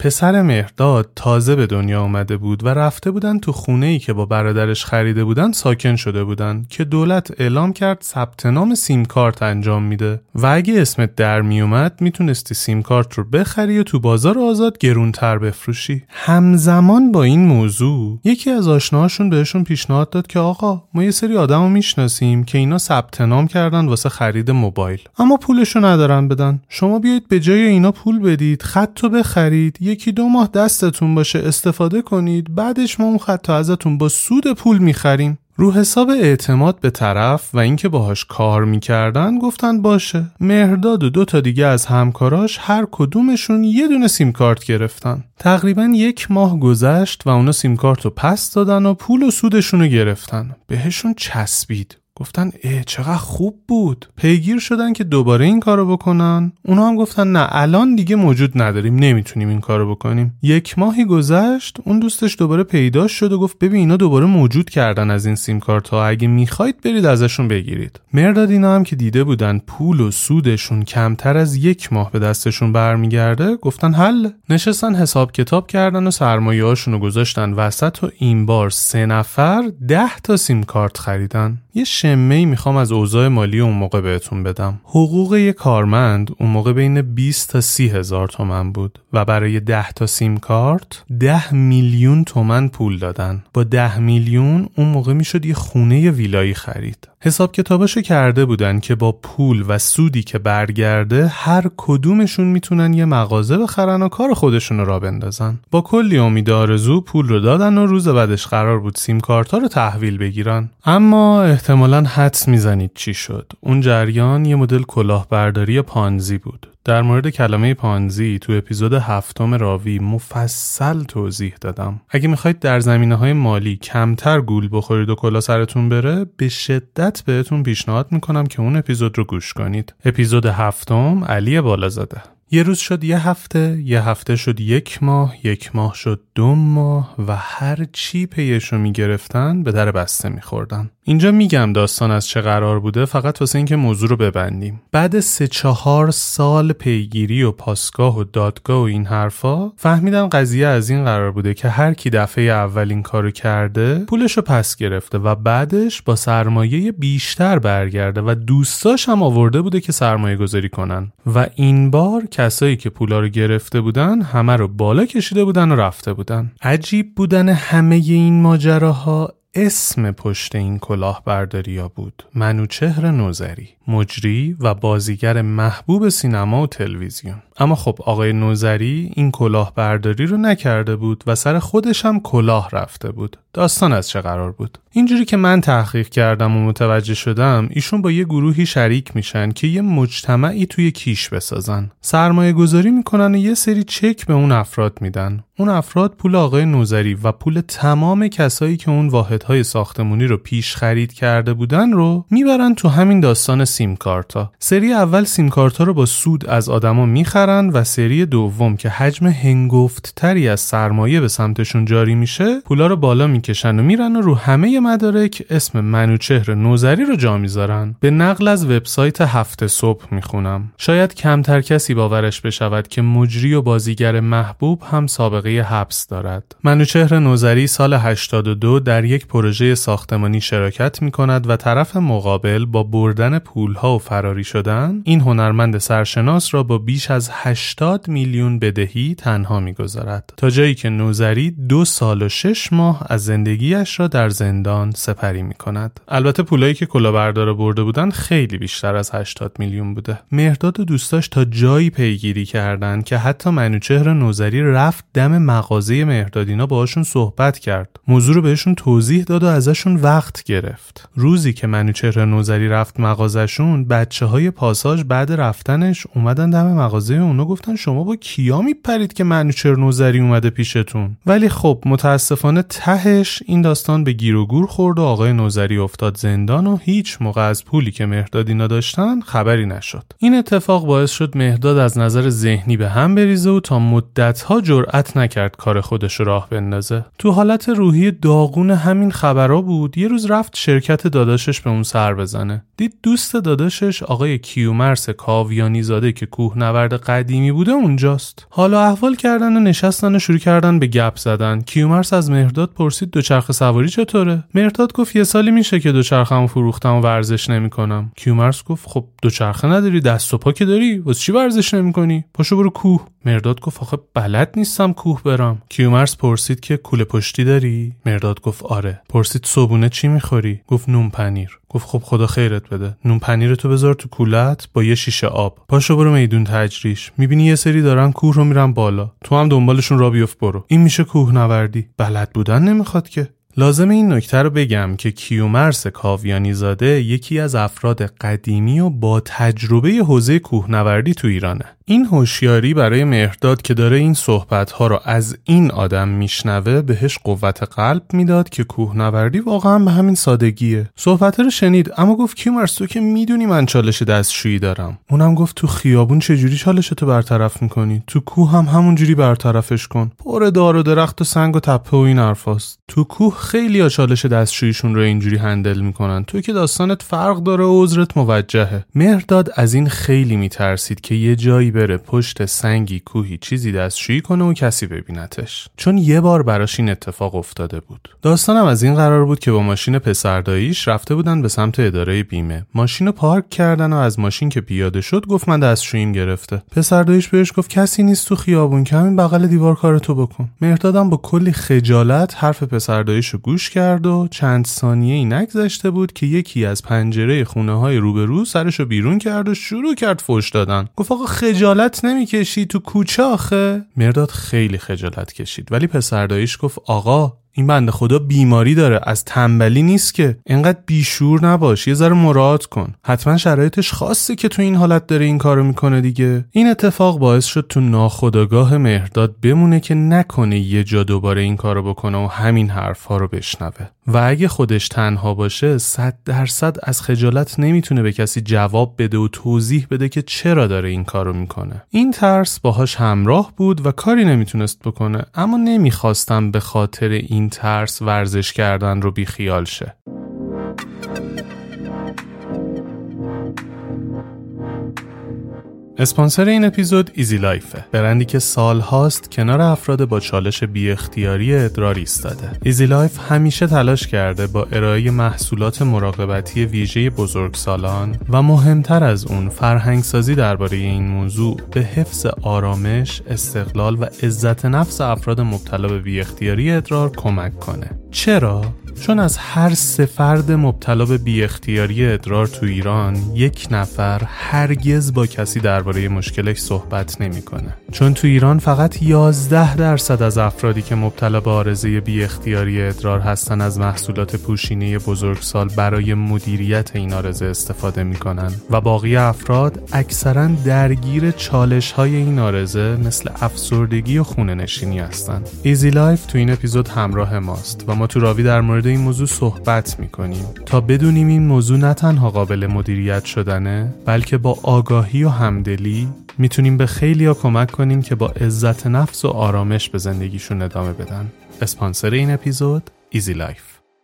پسر مهرداد تازه به دنیا اومده بود و رفته بودن تو خونه‌ای که با برادرش خریده بودن ساکن شده بودن که دولت اعلام کرد ثبت نام سیم کارت انجام میده و اگه اسمت در می اومد میتونستی سیم کارت رو بخری و تو بازار آزاد گرونتر بفروشی. همزمان با این موضوع یکی از آشناهاشون بهشون پیشنهاد داد که آقا ما یه سری آدمو میشناسیم که اینا ثبت نام کردن واسه خرید موبایل اما پولشو ندارن بدن. شما بیایید به جای اینا پول بدید، خطو بخرید، یکی دو ماه دستتون باشه استفاده کنید، بعدش ما اون خطو ازتون با سود پول میخریم. رو حساب اعتماد به طرف و اینکه باهاش کار میکردن گفتن باشه. مهرداد و دو تا دیگه از همکاراش هر کدومشون یه دونه سیم کارت گرفتن. تقریبا یک ماه گذشت و اونا سیم کارت رو پس دادن و پول و سودشون رو گرفتن. بهشون چسبید. گفتن اه چقدر خوب بود. پیگیر شدن که دوباره این کارو بکنن. اونا هم گفتن نه الان دیگه موجود نداریم، نمیتونیم این کارو بکنیم. یک ماهی گذشت، اون دوستش دوباره پیدا شد و گفت ببین اینا دوباره موجود کردن از این سیم کارت ها، اگه میخواید برید ازشون بگیرید. مرداد اینا هم که دیده بودن پول و سودشون کمتر از یک ماه به دستشون برمیگرده گفتن حل. نشستن حساب کتاب کردن و سرمایه هاشون رو گذاشتن وسط و این بار سه نفر ده تا سیم کارت خریدن. یه شمه‌ای میخوام از اوضاع مالی اون موقع بهتون بدم. حقوق یه کارمند اون موقع بین بیست تا سی هزار تومن بود و برای ده تا سیم کارت ده میلیون تومن پول دادن. با ده میلیون اون موقع میشد یه خونه ویلایی خرید. حساب کتاباشو کرده بودن که با پول و سودی که برگرده هر کدومشون میتونن یه مغازه بخرن و کار خودشون رو راه بندازن. با کلی امید آرزو پول رو دادن و روز بعدش قرار بود سیم کارتا رو تحویل بگیرن. اما احتمالاً حدس میزنید چی شد. اون جریان یه مدل کلاهبرداری پانزی بود. در مورد کلمه پانزی تو اپیزود هفتم راوی مفصل توضیح دادم. اگه میخواید در زمینه‌های مالی کمتر گول بخورید و کلا سرتون بره، به شدت بهتون پیشنهاد میکنم که اون اپیزود رو گوش کنید. اپیزود هفتم علی بالازاده. یه روز شد یه هفته، یه هفته شد یک ماه، یک ماه شد دو ماه و هر چی پیشو میگرفتن به در بسته میخوردن. اینجا میگم داستان از چه قرار بوده فقط واسه اینکه موضوع رو ببندیم. بعد سه چهار سال پیگیری و پاسگاه و دادگاه و این حرفا فهمیدن قضیه از این قرار بوده که هر کی دفعه اول این کارو کرده پولشو پس گرفته و بعدش با سرمایه بیشتر برگرده و دوستاش هم آورده بوده که سرمایه گذاری کنن و این بار کسایی که پولا رو گرفته بودن همه رو بالا کشیده بودن و رفته بودن. عجیب بودن همه این ماجراها اسم پشت این کلاهبرداری‌ها بود. منوچهر نوذری، مجری و بازیگر محبوب سینما و تلویزیون. اما خب آقای نوذری این کلاهبرداری رو نکرده بود و سر خودش هم کلاه رفته بود. داستان از چه قرار بود؟ اینجوری که من تحقیق کردم و متوجه شدم ایشون با یه گروهی شریک میشن که یه مجتمعی توی کیش بسازن. سرمایه گذاری میکنن و یه سری چک به اون افراد میدن. اون افراد پول آقای نوذری و پول تمام کسایی که اون واحدهای ساختمونی رو پیش خرید کرده بودن رو میبرن تو همین داستان سیم کارتا. سری اول سیم کارتا رو با سود از آدما میخرن و سری دوم که حجم هنگفت تری از سرمایه به سمتشون جاری میشه پولا رو بالا میکشن و میرن و رو همه مدارک اسم منوچهر نوذری رو جا میذارن. به نقل از وبسایت هفت صبح میخونم. شاید کمتر کسی باورش بشود که مجری و بازیگر محبوب هم سابقه حبس دارد. منوچهر نوذری سال هشتاد و دو در یک پروژه ساختمانی شراکت میکند و طرف مقابل با بردن پولها و فراری شدن این هنرمند سرشناس را با بیش از هشتاد میلیون بدهی تنها میگذارد تا جایی که نوذری دو سال و شش ماه از زندگیش را در زندان سپری میکند. البته پولایی که کلاهبردارا برده بودن خیلی بیشتر از هشتاد میلیون بوده. مهرداد و دوستاش تا جایی پیگیری کردن که حتی منوچهر نوذری رفت دم مغازه مهردادینا باهاشون صحبت کرد. موضوع رو بهشون توضیح داد و ازشون وقت گرفت. روزی که منوچهر نوذری رفت مغازهشون، بچه‌های پاساژ بعد رفتنش اومدن دم مغازه اونا گفتن شما با کیا میپرید که منوچهر نوذری اومده پیشتون؟ ولی خب متاسفانه تهش بعدش این داستان به گیر و گور خورد و آقای نوذری افتاد زندان و هیچ موقع از پولی که مهرداد اینا داشتن خبری نشد. این اتفاق باعث شد مهرداد از نظر ذهنی به هم بریزه و تا مدت‌ها جرئت نکرد کار خودش راه بندازه. تو حالت روحی داغون همین خبرا بود. یه روز رفت شرکت داداشش به اون سر بزنه. دید دوست داداشش آقای کیومرث کاویانی زاده که کوهنورد قدیمی بوده اونجاست. حالا احوال کردن و نشستن و شروع کردن به گپ زدن. کیومرث از مهرداد پرسید دوچرخه سواری چطوره؟ مهرداد گفت یه سالی میشه که دوچرخه‌مو فروختم و ورزش نمی‌کنم. کیومرث گفت خب دوچرخه نداری، دست و پا که داری، واسه چی ورزش نمی‌کنی؟ پاشو برو کوه. مهرداد گفت آخه بلد نیستم کوه برم. کیومرث پرسید که کوله پشتی داری؟ مهرداد گفت آره. پرسید صبحونه چی می‌خوری؟ گفت نون پنیر. گفت خب خدا خیرت بده. نون پنیرتو بذار تو کولت با یه شیشه آب. پاشو برو میدون تجریش. میبینی یه سری دارن کوه رو میرن بالا. تو هم دنبالشون را بیفت برو. این میشه کوهنوردی. بلد بودن نمیخواد که. لازم این نکته رو بگم که کیومرث کاویانی زاده یکی از افراد قدیمی و با تجربه حوزه کوهنوردی تو ایرانه. این هوشیاری برای مهرداد که داره این صحبت‌ها رو از این آدم میشنوه بهش قوت قلب میداد که کوهنوردی واقعا به همین سادگیه. صحبت رو شنید اما گفت کیومرث تو که میدونی من چالش دستشویی دارم. اونم گفت تو خیابون چجوری چالشتو برطرف میکنی؟ تو کوه هم همونجوری برطرفش کن. پر دار و درخت و سنگ و تپه و این حرفاست. تو کوه خیلی‌ها چالش دستشوییشون رو اینجوری هندل میکنن. تو که داستانت فرق داره و عذرت موجهه. مهرداد از این خیلی میترسید که یه جایی بره پشت سنگی کوهی چیزی دستشویی کنه و کسی ببینتش، چون یه بار براش این اتفاق افتاده بود. داستانم از این قرار بود که با ماشین پسرداییش رفته بودن به سمت اداره بیمه. ماشینو پارک کردن و از ماشین که پیاده شد گفت من دستشوییم گرفته. پسرداییش بهش گفت کسی نیست تو خیابون، همین بغل دیوار کارتو بکن. مهردادم با کلی خجالت حرف پسرداییشو گوش کرد و چند ثانیه‌ای نگذشته بود که یکی از پنجره خونه‌های روبرو سرشو بیرون کرد و شروع کرد فحش دادن. گفت آقا خجالت نمیکشی تو کوچه آخه؟ مهرداد خیلی خجالت کشید ولی پسرداییش گفت آقا این بنده خدا بیماری داره، از تنبلی نیست که. اینقدر بیشور نباش، یه ذره مراعات کن. حتما شرایطش خاصه که تو این حالت داره این کارو میکنه دیگه. این اتفاق باعث شد تو ناخودآگاه مهرداد بمونه که نکنه یه جا دوباره این کارو بکنه و همین حرفا رو بشنوه. و اگه خودش تنها باشه صد درصد از خجالت نمیتونه به کسی جواب بده و توضیح بده که چرا داره این کارو میکنه. این ترس باهاش همراه بود و کاری نمیتونست بکنه، اما نمیخواستم به خاطر این ترس ورزش کردن رو بی خیال شه. اسپانسر این اپیزود ایزی لایفه، برندی که سال هاست کنار افراد با چالش بی اختیاری ادرار ایستاده. ایزی لایف همیشه تلاش کرده با ارائه محصولات مراقبتی ویژه بزرگسالان و مهمتر از اون فرهنگسازی درباره این موضوع به حفظ آرامش، استقلال و عزت نفس افراد مبتلا به بی اختیاری ادرار کمک کنه. چرا؟ چون از هر سه فرد مبتلا به بی اختیاری ادرار تو ایران یک نفر هرگز با کسی درباره مشکلش صحبت نمیکنه. چون تو ایران فقط یازده درصد از افرادی که مبتلا به عارضه بی اختیاری ادرار هستن از محصولات پوشینه بزرگسال برای مدیریت این عارضه استفاده میکنن و باقی افراد اکثرا درگیر چالش‌های این عارضه مثل افسردگی و خونه نشینی هستن. ایزی لایف تو این اپیزود همراه ماست و ما تو راوی در مورد این موضوع صحبت میکنیم تا بدونیم این موضوع نه تنها قابل مدیریت شدنه، بلکه با آگاهی و همدلی میتونیم به خیلیا کمک کنیم که با عزت نفس و آرامش به زندگیشون ادامه بدن. اسپانسر این اپیزود ایزی لایف.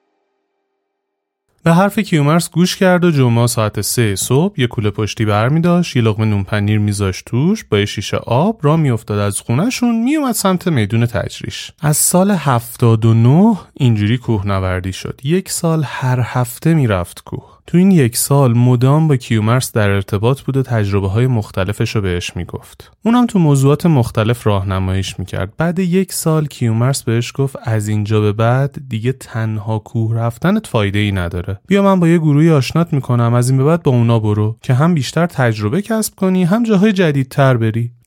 به حرف کیومرث گوش کرد و جمعه ساعت سه صبح یه کوله پشتی برمی داشت، یه لقمه نون پنیر میذاشت توش، با یه شیشه آب را میافتاد از خونهشون میومد سمت میدون تجریش. از سال هفتاد و نه اینجوری کوهنوردی شد. یک سال هر هفته میرفت کوه. تو این یک سال مدام با کیومرث در ارتباط بود و تجربه های مختلفش رو بهش میگفت. اونم تو موضوعات مختلف راهنماییش میکرد. بعد یک سال کیومرث بهش گفت از اینجا به بعد دیگه تنها کوه رفتنت فایده ای نداره. بیا من با یه گروهی آشنات میکنم، از این به بعد با اونا برو که هم بیشتر تجربه کسب کنی هم جاهای جدیدتر بری.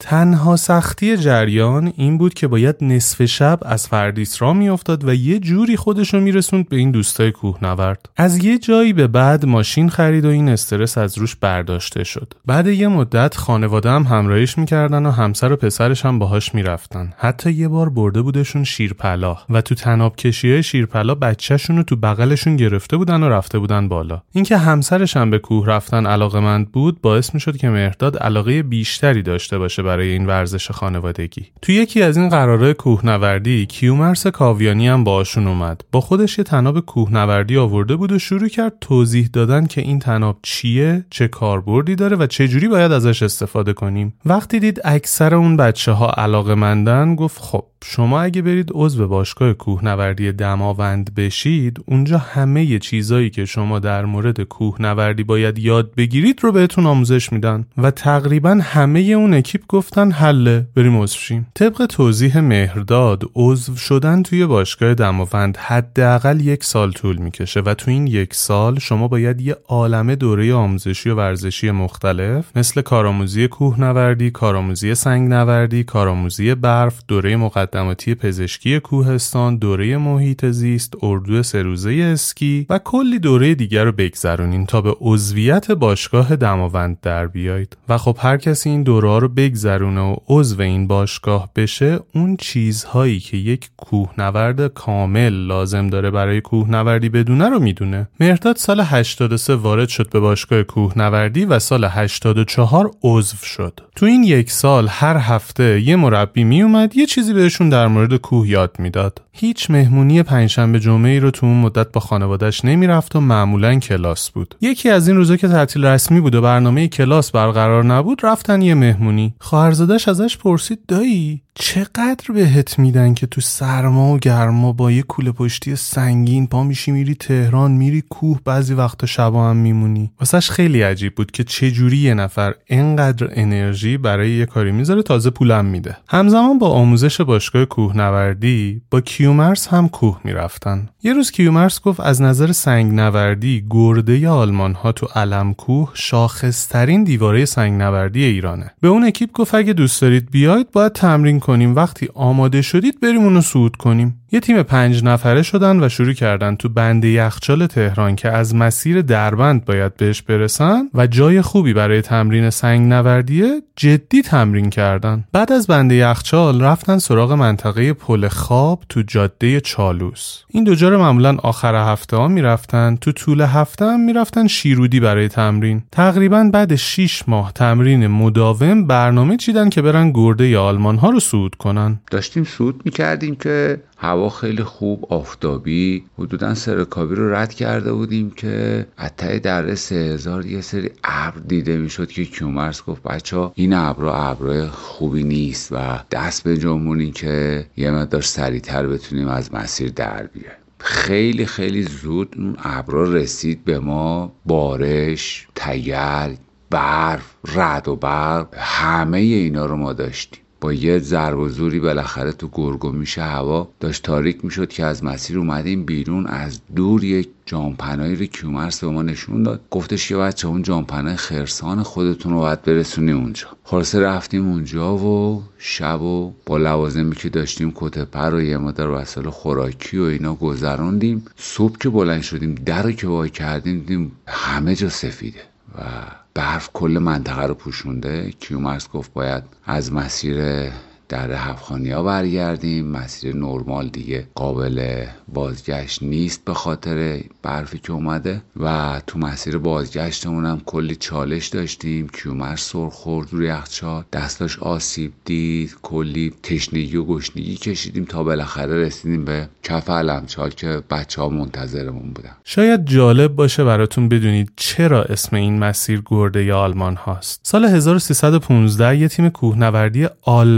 تنها سختی جریان این بود که باید نصف شب از فردیس را میافتاد و یه جوری خودشو میرسوند به این دوستای کوهنورد. از یه جایی به بعد ماشین خرید و این استرس از روش برداشته شد. بعد یه مدت خانواده هم همراهیش میکردن و همسر و پسرش هم باهاش میرفتن. حتی یه بار برده بودشون شیرپلاه و تو تناب کشیای شیرپلاه بچه‌شون رو تو بغلشون گرفته بودن و رفته بودن بالا. اینکه همسرش هم به کوه رفتن علاقه‌مند بود باعث میشد که مهرداد علاقه بیشتری داشته باشه برای این ورزش خانوادگی. تو یکی از این قرارهای کوهنوردی کیومرث کاویانی هم باهاشون اومد. با خودش یه تناب کوهنوردی آورده بود و شروع کرد توضیح دادن که این تناب چیه، چه کاربردی داره و چه جوری باید ازش استفاده کنیم. وقتی دید اکثر اون بچه‌ها علاقه‌مندن گفت خب شما اگه برید عضو باشگاه کوهنوردی دماوند بشید، اونجا همه ی چیزایی که شما در مورد کوهنوردی باید یاد بگیرید رو بهتون آموزش میدن و تقریبا همه ی اون اکیپ گفتن حله بریم عضو شیم. طبق توضیح مهرداد عضو شدن توی باشگاه دماوند حداقل یک سال طول میکشه و تو این یک سال شما باید یه عالمه دوره آموزشی و ورزشی مختلف مثل کارآموزی کوهنوردی، کارآموزی سنگنوردی، کارآموزی برف، دوره مقدماتی پزشکی کوهستان، دوره محیط زیست، اردو سه روزه اسکی و کلی دوره دیگر رو بگذرونین تا به عضویت باشگاه دماوند در بیایید. و خب هر کسی این دوره ها رو بگذرونه و عضو این باشگاه بشه، اون چیزهایی که یک کوهنورد کامل لازم داره برای کوهنوردی بدونه رو میدونه. مهرداد سال هشتاد و سه وارد شد به باشگاه کوهنوردی و سال هشتاد و چهار عضو شد. تو این یک سال هر هفته یه مربی می اومد یه چیزی بهشون در مورد کوه یاد میداد. هیچ مهمونی پنجشنبه جمعه‌ای رو تو اون مدت با خانواده‌اش نمیرفت و معمولاً کلاس بود. یکی از این روزا که تعطیل رسمی بود و برنامه کلاس برقرار نبود رفتن یه مهمونی. خواهرزادش ازش پرسید دایی چقدر بهت میدن که تو سرما و گرما با یه کوله پشتی سنگین پا میشی میری تهران، میری کوه، بعضی وقتا شبا هم میمونی؟ واسش خیلی عجیب بود که چه جوری یه نفر اینقدر انرژی برای یه کاری میذاره تازه پولم میده. همزمان با آموزش باشگاه کوهنوردی با کیومرث هم کوه میرفتن. یه روز کیومرث گفت از نظر سنگنوردی گرده آلمان ها تو علم کوه شاخصترین دیواره سنگنوردی ایرانه. به اون اکیپ گفت اگه دوست دارید بیاید باید تمرین کنیم، وقتی آماده شدید بریم اونو صعود کنیم. یه تیم پنج نفره شدن و شروع کردن تو بند یخچال تهران که از مسیر دربند باید بهش برسن و جای خوبی برای تمرین سنگنوردیه جدی تمرین کردن. بعد از بند یخچال رفتن سراغ منطقه پل خواب تو جاده چالوس. این دو جا رو معمولا آخر هفته ها میرفتن، تو طول هفته هم میرفتن شیرودی برای تمرین. تقریبا بعد شش ماه تمرین مداوم برنامه چیدن که برن گرده آلمان ها رو صعود کنن. داشتیم صعود میکردیم که هوا خیلی خوب آفتابی، حدوداً سرکابی رو رد کرده بودیم که از ته دره سه هزار یه سری ابر دیده میشد که کیومرث گفت بچه‌ها این ابرها ابرهای خوبی نیست و دست به جنبونیم که یه مقدار سریعتر بتونیم از مسیر در بیایم. خیلی خیلی زود اون ابرها رسید به ما، بارش، تگل، برف، رعد و برق، همه اینا رو ما داشتیم. با یه ضرب و زوری بالاخره تو گرگومیش هوا داشت تاریک میشد که از مسیر اومدیم بیرون. از دور یک جامپنایی رو کیومرث به ما نشون داد، گفتش که بچه اون جامپنای خرسان خودتون رو باید برسونی اونجا. خلاصه رفتیم اونجا و شب و با لوازمی که داشتیم کت پر و یه مقدار وسایل خوراکی و اینا گذروندیم. صبح که بلند شدیم در رو که وا کردیم دیدیم همه جا سفیده و برف کل منطقه رو پوشونده. کیومرث گفت باید از مسیر دره هفخانیا برگردیم، مسیر نرمال دیگه قابل بازگشت نیست به خاطر برفی که اومده و تو مسیر بازگشتمون هم کلی چالش داشتیم. کیومرث سر خورد روی یخچال، دستاش آسیب دید، کلی تشنگی و گشنگی کشیدیم تا بالاخره رسیدیم به کف علمچال که بچه‌ها منتظرمون بودن. شاید جالب باشه براتون بدونید چرا اسم این مسیر گرده آلمان هاست. سال هزار و سیصد و پانزده یه تیم کوهنوردی آلمانی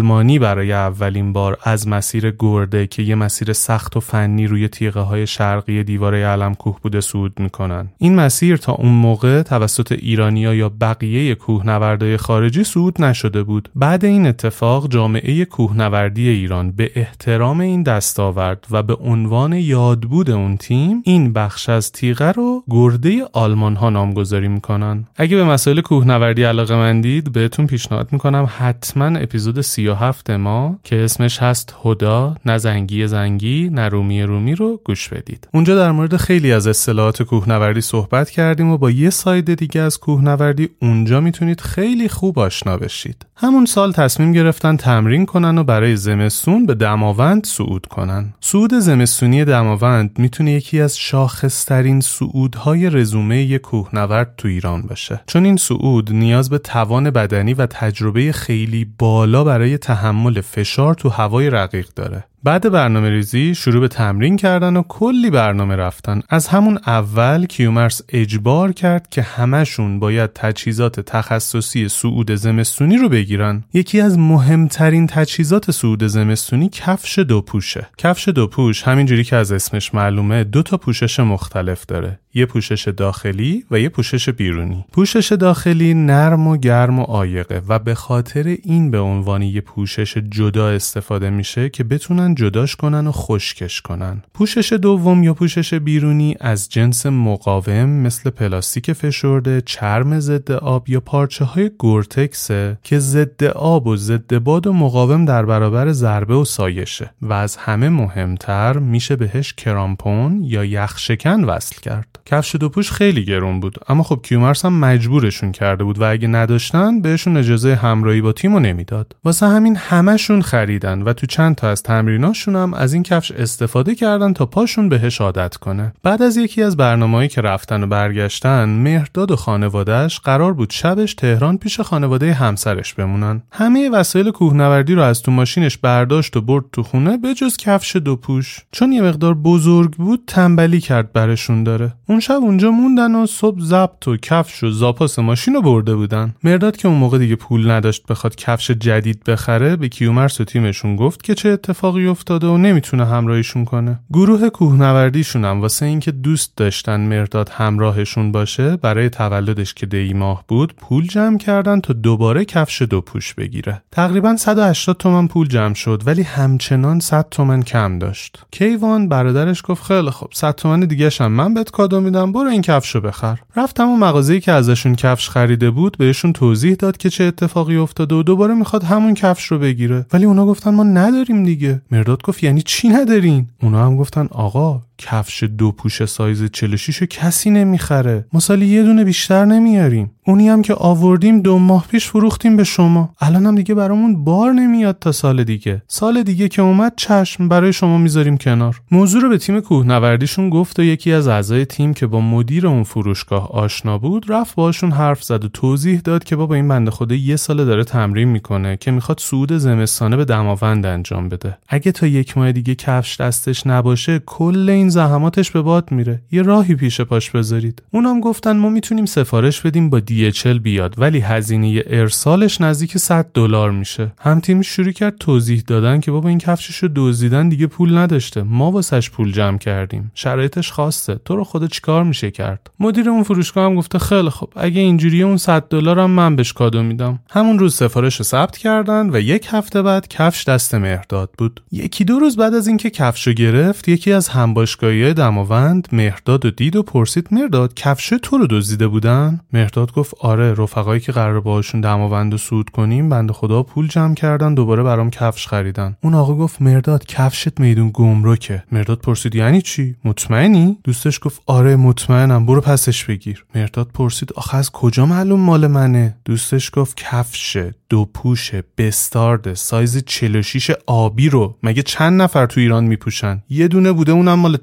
برای اولین بار از مسیر گرده که یه مسیر سخت و فنی روی تیغه های شرقی دیواره علم‌کوه بوده صعود میکنن. این مسیر تا اون موقع توسط ایرانیا یا بقیه کوهنوردای خارجی صعود نشده بود. بعد این اتفاق جامعه کوهنوردی ایران به احترام این دستاورد و به عنوان یادبود اون تیم این بخش از تیغه رو گرده آلمان ها نامگذاری میکنن. اگه به مسائل کوهنوردی علاقه‌مندید بهتون پیشنهاد میکنم حتما اپیزود سی و هفت ما که اسمش هست هدا نه زنگی زنگی نه رومی رومی رو گوش بدید. اونجا در مورد خیلی از اصطلاحات کوهنوردی صحبت کردیم و با یه ساید دیگه از کوهنوردی اونجا میتونید خیلی خوب آشنا بشید. همون سال تصمیم گرفتن تمرین کنن و برای زمستون به دماوند صعود کنن. صعود زمستونی دماوند میتونه یکی از شاخصترین صعودهای رزومه یک کوهنورد تو ایران باشه، چون این صعود نیاز به توان بدنی و تجربه خیلی بالا برای تحمل فشار تو هوای رقیق داره. بعد برنامه ریزی شروع به تمرین کردن و کلی برنامه رفتن. از همون اول کیومرث اجبار کرد که همشون باید تجهیزات تخصصی صعود زمستونی رو بگیرن. یکی از مهمترین تجهیزات صعود زمستونی کفش دو پوشه. کفش دو پوش همینجوری که از اسمش معلومه دو تا پوشش مختلف داره. یه پوشش داخلی و یه پوشش بیرونی. پوشش داخلی نرم و گرم و عایقه و به خاطر این به عنوان یه پوشش جدا استفاده میشه که بتونن جداش کنن و خشکش کنن. پوشش دوم یا پوشش بیرونی از جنس مقاوم مثل پلاستیک فشرده، چرم ضد آب یا پارچه های گورتکسه که ضد آب و ضد باد و مقاوم در برابر ضربه و سایشه و از همه مهمتر میشه بهش کرامپون یا یخشکن وصل کرد. کفش دو پوش خیلی گرون بود، اما خب کیومرث هم مجبورشون کرده بود و اگه نداشتن بهشون اجازه همراهی با تیمو نمیداد. واسه همین همشون خریدن و تو چند تا از تمریناشون هم از این کفش استفاده کردن تا پاشون بهش عادت کنه. بعد از یکی از برنامه‌ای که رفتن و برگشتن، مهرداد و خانواده‌اش قرار بود شبش تهران پیش خانواده همسرش بمونن. همه وسایل کوهنوردی رو از تو ماشینش برداشت و برد تو خونه به جز کفش دو پوش. چون یه مقدار بزرگ بود تنبلی کرد برشون داره. اون شب اونجا موندن و صبح ضبط و کفش و زاپاس ماشین رو برده بودن. مهرداد که اون موقع دیگه پول نداشت بخواد کفش جدید بخره، به کیومرث و تیمشون گفت که چه اتفاقی افتاده و نمیتونه همراهیشون کنه. گروه کوهنوردیشون هم واسه اینکه دوست داشتن مهرداد همراهشون باشه، برای تولدش که دی ماه بود پول جمع کردن تا دوباره کفش دو پوش بگیره. تقریبا صد و هشتاد تومن پول جمع شد، ولی همچنان صد تومن کم داشت. کیوان برادرش گفت خیلی خب صد تومن دیگه‌ش هم من بهت کادو میدم، برو این کفشو بخر. رفتم اون مغازه‌ای که ازشون کفش خریده بود بهشون توضیح داد که چه اتفاقی افتاده و دوباره میخواد همون کفش رو بگیره، ولی اونا گفتن ما نداریم دیگه. مهرداد گفت یعنی چی ندارین؟ اونا هم گفتن آقا کفش دو پوش سایز چهل و شش کسی نمیخره، ما سالی یه دونه بیشتر نمیاریم، اونی هم که آوردیم دو ماه پیش فروختیم به شما، الان هم دیگه برامون بار نمیاد تا سال دیگه، سال دیگه که اومد چشم برای شما میذاریم کنار. موضوع رو به تیم کوهنوردیشون گفت و یکی از اعضای تیم که با مدیر اون فروشگاه آشنا بود رفت باشون حرف زد و توضیح داد که بابا این بنده خدا یه سال داره تمرین میکنه که میخواد صعود زمستانه به دماوند انجام بده، اگه تا یک ماه دیگه کفش دستش نباشه کل این زحماتش به باد میره، یه راهی پیش پاش بذارید. اونام گفتن ما میتونیم سفارش بدیم با دی اچ ال بیاد، ولی هزینه ارسالش نزدیک صد دلار میشه. هم تیم شروع کرد توضیح دادن که بابا این کفششو دزدیدن دیگه پول نداشته، ما واسش پول جمع کردیم، شرایطش خاصه، تو رو خدا چیکار میشه کرد؟ مدیر اون فروشگاه هم گفته خیلی خب اگه اینجوریه اون صد دلار هم من بهش کادو میدم. همون روز سفارش رو ثبت کردن و یک هفته بعد کفش دست مهرداد بود. یکی دو روز بعد از اینکه کفشو گرفت یکی از همباشگاهی دماوند مهرداد و دید و پرسید مهرداد کفش تو رو دزدیده بودن؟ مهرداد گفت آره، رفقایی که قرار باهاشون دماوند رو صعود کنیم بنده خدا پول جمع کردن دوباره برام کفش خریدن. اون آقا گفت مهرداد کفشت میدون گمرکه. مهرداد پرسید یعنی چی؟ مطمئنی؟ دوستش گفت آره مطمئنم، برو پسش بگیر. مهرداد پرسید آخه از کجا معلوم مال منه؟ دوستش گفت کفش دو پوشه بستارد سایز چهل و شش آبی رو مگه چند نفر تو ایران میپوشن؟ یه دونه بوده اونم مال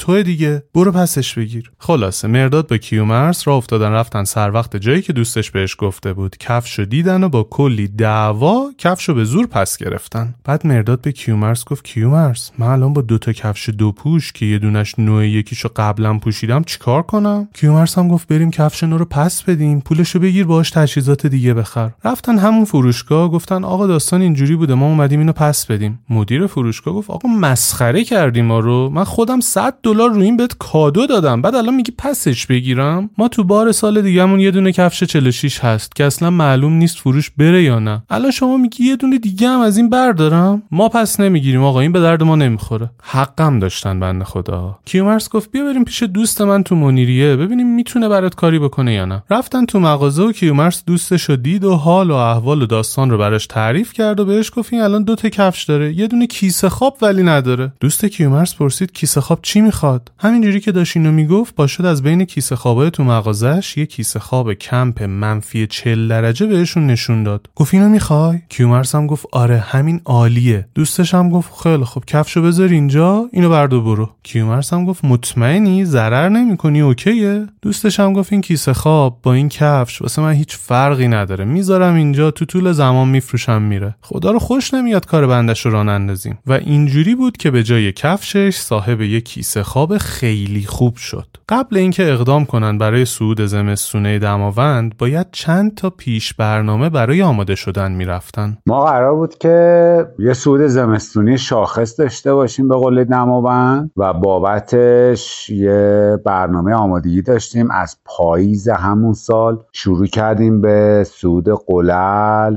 توه دیگه، برو پسش بگیر. خلاصه مرداد با کیومرث راه افتادن رفتن سر وقت جایی که دوستش بهش گفته بود. کفشو دیدن و با کلی دعوا کفشو به زور پس گرفتن. بعد مرداد به کیومرث گفت کیومرث من الان با دو تا کفش دو پوش که یه دونش نوع یکیشو قبلا پوشیدم چیکار کنم؟ کیومرث هم گفت بریم کفش نو رو پس بدیم، پولشو بگیر باهاش تجهیزات دیگه بخر. رفتن همون فروشگاه، گفتن آقا داستان اینجوری بوده، ما اومدیم اینو پس بدیم. مدیر فروشگاه گفت آقا مسخره کردی ما رو، من خودم صد دلار رو این بهت کادو دادم، بعد الان میگی پسش بگیرم؟ ما تو بار سال دیگه‌مون یه دونه کفش چهل و شش هست که اصلا معلوم نیست فروش بره یا نه. الان شما میگی یه دونه دیگه هم از این بردارم؟ ما پس نمیگیریم آقا، این به درد ما نمیخوره. حقم داشتن بنده خدا. کیومرث گفت بیا بریم پیش دوست من تو منیریه ببینیم میتونه برات کاری بکنه یا نه. رفتن تو مغازه و کیومرث دوستشو دید و حال و احوال و داستان رو براش تعریف کرد و بهش گفت این الان دو تا کفش داره، یه دونه کیسه خواب ولی نداره. دوست کیومرث پرسید کیسه خواب چی میخواد؟ همینجوری که داشت اینو میگفت پاشد از بین کیسه خوابای تو مغازه‌اش یه کیسه خواب کمپ منفی چهل درجه بهشون نشون داد. گفت اینو میخوای؟ کیومرث هم گفت آره همین عالیه. دوستش هم گفت خیلی خب کفشو بذار اینجا، اینو بردار برو. کیومرث هم گفت مطمئنی ضرر نمیکنی اوکیه؟ دوستش هم گفت این کیسه خواب با این کفش واسه من هیچ فرقی نداره، میذارم اینجا تو طول زمان میفروشم میره. خدا رو خوش نمیاد کار بندش رو راه اندازیم. و اینجوری بود که به جای کفشش صاحب یک کیسه خواب خیلی خوب شد. قبل اینکه اقدام کنن برای صعود زمستونه دماوند باید چند تا پیش برنامه برای آماده شدن میرفتن. ما قرار بود که یه صعود زمستونی شاخص داشته باشیم به قول دماوند و بابتش یه برنامه آمادگی داشتیم. از پاییز همون سال شروع کردیم به صعود قلل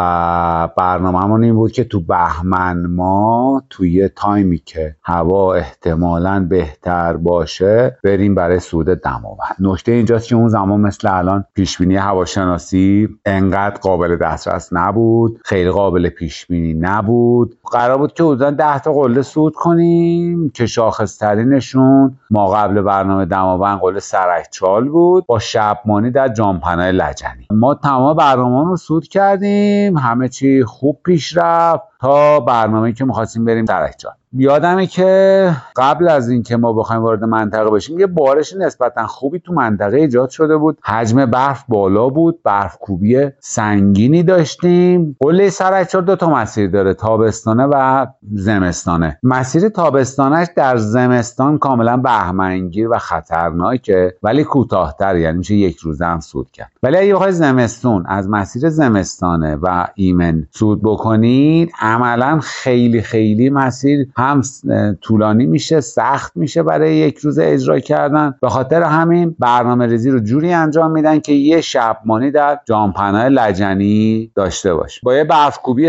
و برنامه‌مون این بود که تو بهمن ما توی تایمی که هوا احتمالاً بهتر باشه بریم برای صعود دماوند. نکته اینجاست که اون زمان مثل الان پیشبینی هواشناسی انقدر قابل دسترس نبود، خیلی قابل پیشبینی نبود. قرار بود که حدوداً ده تا قله صعود کنیم که شاخص‌ترینشون ما قبل برنامه دماوند قله سرکچال بود با شبمانی در جانپناه لجنی. ما تمام برنامه رو صعود کردیم، همه چی خوب پیش رفت تا برنامه‌ای که می‌خواستیم بریم سرکچال. یادمه که قبل از این که ما بخوایم وارد منطقه بشیم یه بارش نسبتا خوبی تو منطقه ایجاد شده بود، حجم برف بالا بود، برف کوبی سنگینی داشتیم. قله سرکچال دو تا مسیر داره، تابستانه و زمستانه. مسیر تابستانش در زمستان کاملا بهمنگیر و خطرناکه ولی کوتاه‌تر، یعنی میشه یک روزه هم صعود کرد. ولی اگه بخواید زمستون از مسیر زمستانه و ایمن صعود بکنید عملا خیلی خیلی مسیر هم طولانی میشه، سخت میشه برای یک روز اجرا کردن. به خاطر همین برنامه ریزی رو جوری انجام میدن که یه شبمانی در جانپناه لجنی داشته باشه. با یه برفکوبی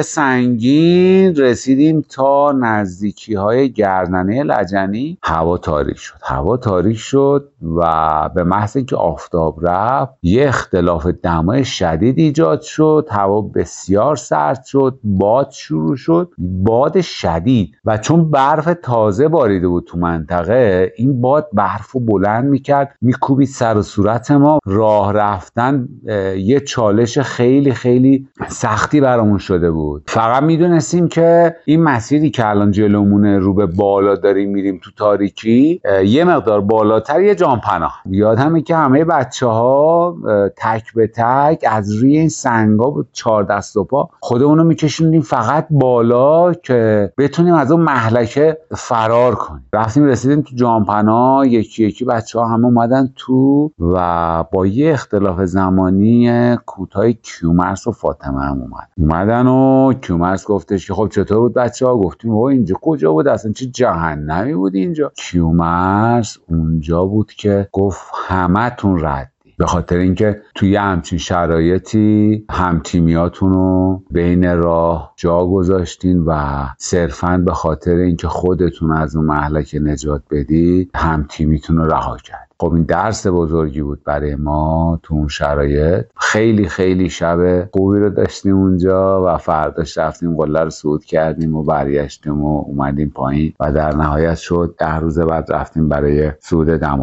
سنگین رسیدیم تا نزدیکی های گردنه لجنی. هوا تاریک شد هوا تاریک شد و به محض اینکه آفتاب رفت یه اختلاف دمای شدید ایجاد شد، هوا بسیار سرد شد، باد شروع شد، باد شدید. و چون برف تازه باریده بود تو منطقه، این باد برفو بلند میکرد میکوبید سر و صورت ما. راه رفتن یه چالش خیلی خیلی سختی برامون شده بود. فقط میدونستیم که این مسیری که الان جلومونه رو به بالا داریم میریم تو تاریکی، یه مقدار بالاتر یه جانپناه. یادمه که همه بچه ها تک به تک از روی این سنگا بود چهار دست و پا خودمونو میکشوندیم فقط بالا که بتونیم از اون محلکه فرار کنیم. رفتیم رسیدیم تو جانپناه، یکی یکی بچه ها هم اومدن تو و با یه اختلاف زمانی کوتاه کیومرث و فاطمه هم اومد اومدن و کیومرث گفتش که خب چطور بود بچه ها؟ گفتیم او اینجا کجا بود؟ اصلا چه جهنمی بود اینجا؟ کیومرث اونجا بود که گفت همه تون رد، به خاطر اینکه توی همچین شرایطی هم تیمیاتون رو بین راه جا گذاشتین و صرفاً به خاطر اینکه خودتون از اون مهلکه نجات بدید هم تیمیتون رو رها کرد. خب این درس بزرگی بود برای ما تو اون شرایط. خیلی خیلی شب خوبی رو داشتیم اونجا و فرداش رفتیم قله رو صعود کردیم و برگشتیم و اومدیم پایین و در نهایت شد ده روز بعد رفتیم برای صعود دماوند.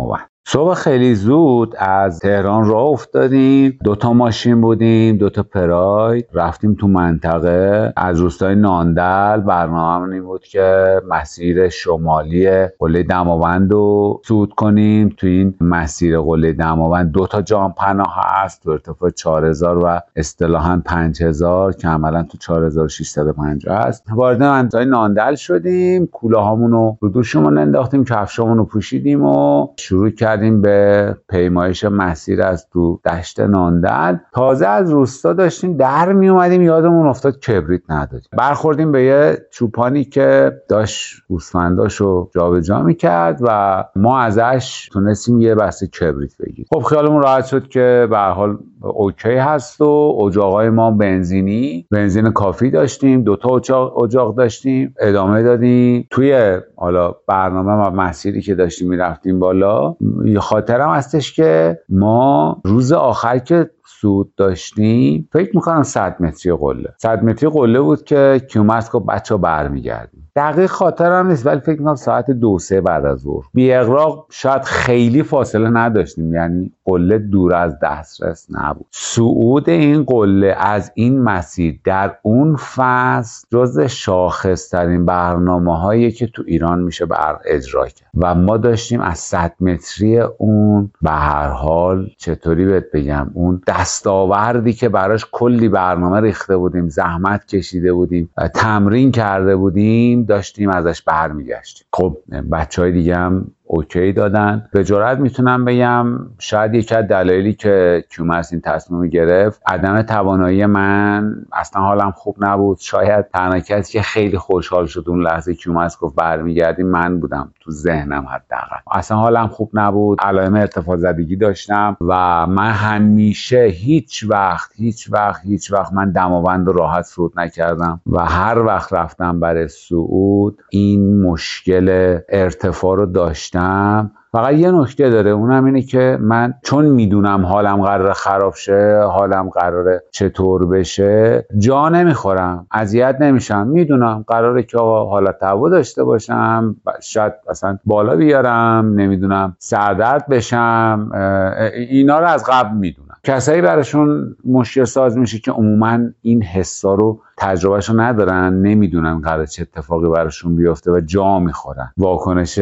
صبح خیلی زود از تهران راه افتادیم، دوتا ماشین بودیم، دوتا پراید، رفتیم تو منطقه. از روستای ناندل برنامه‌مون این بود که مسیر شمالی قله دماوند رو صعود کنیم. تو این مسیر قله دماوند دوتا جام پناه هست تو ارتفاع چهار هزار و اصطلاحاً پنج هزار که عملاً تو چهار هزار و ششصد و پنجاه است. وارد منطقه ناندل شدیم، کولاهامون رو رو دوشمون انداختیم، کفشامون رو پوشیدیم و شروع کردیم به پیمایش مسیر از تو دشت ناندل. تازه از روستا داشتیم در می اومدیم، یادمون افتاد کبریت نداریم. برخوردیم به یه چوپانی که داشت گوسفنداشو جابجا میکرد و ما ازش تونستیم یه بسته کبریت بگیریم. خب خیالمون راحت شد که به هر حال اوکی هست و اجاقای ما بنزینی بنزین کافی داشتیم، دوتا اجاق, اجاق داشتیم. ادامه دادیم توی حالا برنامه و مسیری که داشتیم میرفتیم بالا. خاطرم هستش که ما روز آخر که صعود داشتیم فکر میکنم صد متری قله صد متری قله بود که کیومرث گفت بچه ها برمیگردیم. دقیق خاطرم نیست ولی فکر میکنم ساعت دو سه بعد از ظهر. بی اغراق شاید خیلی فاصله نداشتیم، یعنی قله دور از دسترس نبود. صعود این قله از این مسیر در اون فصل جز شاخص‌ترین برنامه‌هایی که تو ایران میشه بر اجرا کرد و ما داشتیم از صد متری اون به هر حال چطوری بهت بگم اون دستاوردی که براش کلی برنامه ریخته بودیم، زحمت کشیده بودیم، تمرین کرده بودیم، داشتیم ازش برمیگشتیم. خب بچهای دیگه هم اوکی دادن. به جرئت میتونم بگم شاید یکی از دلایلی که کیومرث این تصمیم گرفت عدم توانایی من، اصلا حالم خوب نبود. شاید تنها کسی که خیلی خوشحال شد اون لحظه کیومرث گفت برمیگردیم من بودم، تو ذهنم حداقل. اصلا حالم خوب نبود، علائم ارتفاع زدگی داشتم و من همیشه هیچ وقت هیچ وقت هیچ وقت من دماوند رو راحت صعود نکردم و هر وقت رفتم برای صعود این مشکل ارتفاع رو داشتم. فقط یه نکته داره، اونم اینه که من چون میدونم حالم قراره خراب شه، حالم قراره چطور بشه، جا نمیخورم، اذیت نمیشم. میدونم قراره که حالت هوا داشته باشم، شاید اصلا بالا بیارم، نمیدونم سردرد بشم، اینا رو از قبل میدونم. کسایی براشون مشکل ساز میشه که عموما این حسا رو تجربهشو ندارن، نمیدونن قراره چه اتفاقی براشون بیفته و جا میخورن، واکنش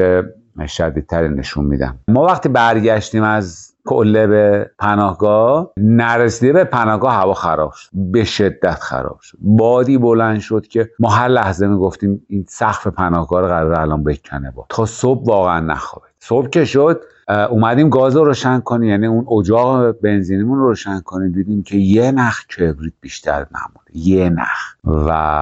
شدیدتری نشون میدم. ما وقتی برگشتیم از قله به پناهگاه، نرسیده به پناهگاه هوا خراب شد، به شدت خراب شد. بادی بلند شد که ما هر لحظه میگفتیم این سقف پناهگاه رو قراره الان بکنه با. تا صبح واقعا نخوابید. صبح که شد اومدیم گاز رو روشن کنیم، یعنی اون اجاق بنزینمون رو روشن کنیم، دیدیم که یه نخ کبریت بیشتر نمونده، یه نخ. و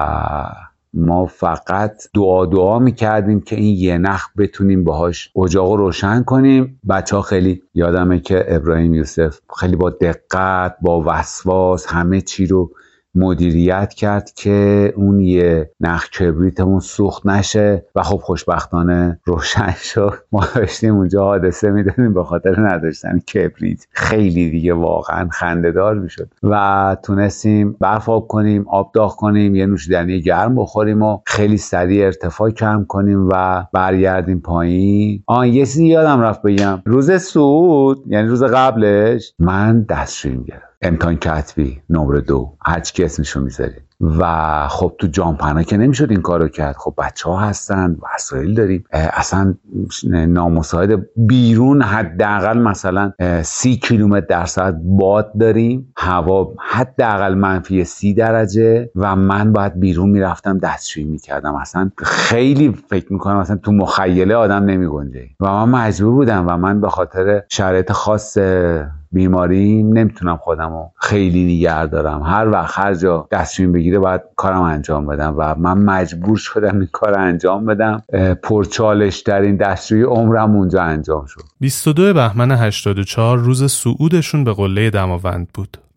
ما فقط دعا دعا میکردیم که این یه نخ بتونیم باهاش اجاق رو روشن کنیم. بچه ها خیلی یادمه که ابراهیم یوسف خیلی با دقت، با وسواس همه چی رو مدیریت کرد که اون یه نخ کبریتمون سوخت نشه و خب خوشبختانه روشن شد. ما داشتیم اونجا حادثه میدادیم به خاطر نداشتن کبریت، خیلی دیگه واقعا خنده‌دار میشد. و تونستیم برف آب کنیم، آب داغ کنیم، یه نوشیدنی گرم بخوریم و خیلی سریع ارتفاع کم کنیم و برگردیم پایین. آن یه چیزی یادم رفت بگم، روز صعود یعنی روز قبلش من دستشویی می‌گرفتم، امتحان کتبی نمره دو، هر چی که اسمشو میذارید. و خب تو جامپنا که نمیشد این کارو کرد. خب بچه ها هستن، وسایل داریم، اصلا نامساعد بیرون حداقل مثلا سی کیلومتر در ساعت باد داریم، هوا حداقل منفی سی درجه و من باید بیرون میرفتم دستشویی میکردم. اصلا خیلی فکر میکنم اصلا تو مخیله آدم نمیگنجه و من مجبور بودم و من به خاطر شرایط خاص بیماریم نمیتونم خودمو خیلی نگه دارم. هر وقت هر جا دستشویی بگیره باید کارم انجام بدم و من مجبور شدم این کار انجام بدم. پرچالش ترین دستشویی عمرم اونجا انجام شد. بیست و دو بهمن هشتاد و چهار روز صعودشون به قله دماوند بود.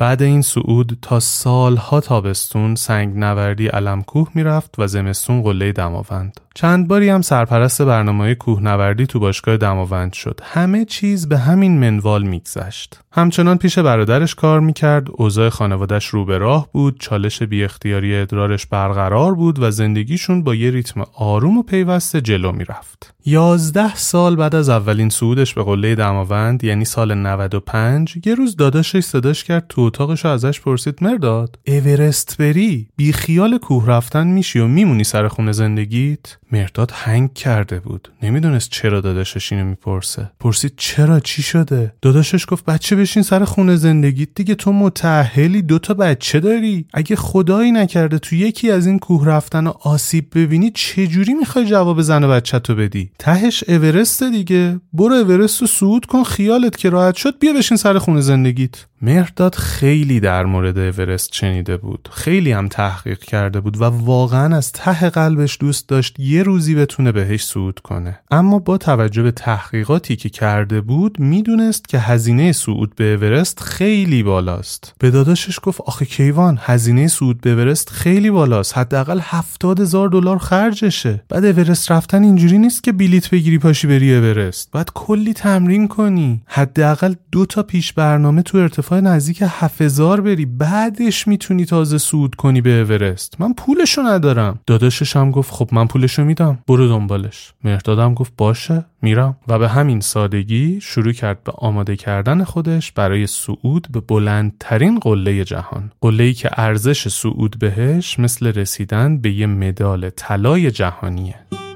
بعد این صعود تا سالها تابستون سنگ نوردی علمکوه میرفت و زمستون قله دماوند. چند باری هم سرپرست برنامه‌های کوهنوردی تو باشگاه دماوند شد. همه چیز به همین منوال میگذشت. همچنان پیش برادرش کار میکرد، اوضاع خانواده‌اش رو به راه بود، چالش بی اختیاری ادرارش برقرار بود و زندگیشون با یه ریتم آروم و پیوسته جلو میرفت. یازده سال بعد از اولین صعودش به قله دماوند، یعنی سال نود و پنج، یه روز داداشش صداش کرد تو اتاقش، ازش پرسید مرداد اورست بری؟ بی خیال کوه رفتن میشی و میمونی سر خونه زندگیت؟ مرداد هنگ کرده بود، نمیدونست چرا داداشش اینو میپرسه. پرسید چرا؟ چی شده؟ داداشش گفت بچه بشین سر خونه زندگیت دیگه، تو متأهلی، دوتا بچه داری، اگه خدایی نکرده تو یکی از این کوه رفتن و آسیب ببینی چجوری میخوای جواب زن و بچه‌تو بدی؟ تهش اورست دیگه، برو اورست رو صعود کن، خیالت که راحت شد بیا بشین سر خونه زندگیت. مهرداد خیلی در مورد اورست شنیده بود، خیلی هم تحقیق کرده بود و واقعا از ته قلبش دوست داشت یه روزی بتونه بهش صعود کنه. اما با توجه به تحقیقاتی که کرده بود میدونست که هزینه صعود به اورست خیلی بالاست. به داداشش گفت آخه کیوان، هزینه صعود به اورست خیلی بالاست، حداقل هفتاد هزار دلار خرجشه. بعد اورست رفتن اینجوری نیست که بلیت بگیری پاشی بری اورست، بعد کلی تمرین کنی، حداقل دو تا پیش برنامه تو ارتفاع نزدیک هفت هزار بری، بعدش میتونی تازه صعود کنی به اورست. من پولشو ندارم. داداشش هم گفت خب من پولشو میدم، برو دنبالش. مهردادم گفت باشه میرم و به همین سادگی شروع کرد به آماده کردن خودش برای صعود به بلندترین قله جهان، قله‌ای که ارزش صعود بهش مثل رسیدن به یه مدال طلای جهانیه.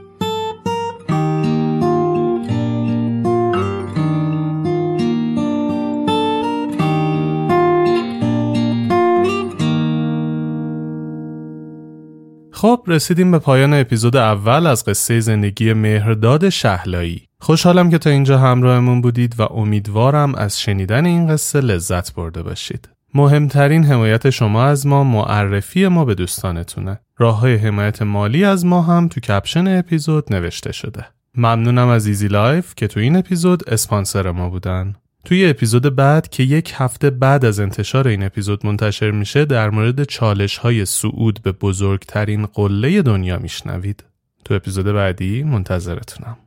خب رسیدیم به پایان اپیزود اول از قصه زندگی مهرداد شهلایی. خوشحالم که تا اینجا همراهمون بودید و امیدوارم از شنیدن این قصه لذت برده باشید. مهمترین حمایت شما از ما معرفی ما به دوستانتونه. راه‌های حمایت مالی از ما هم تو کپشن اپیزود نوشته شده. ممنونم از ایزی لایف که تو این اپیزود اسپانسر ما بودن. توی اپیزود بعد که یک هفته بعد از انتشار این اپیزود منتشر میشه در مورد چالش‌های صعود به بزرگترین قله دنیا میشنوید. تو اپیزود بعدی منتظرتونم.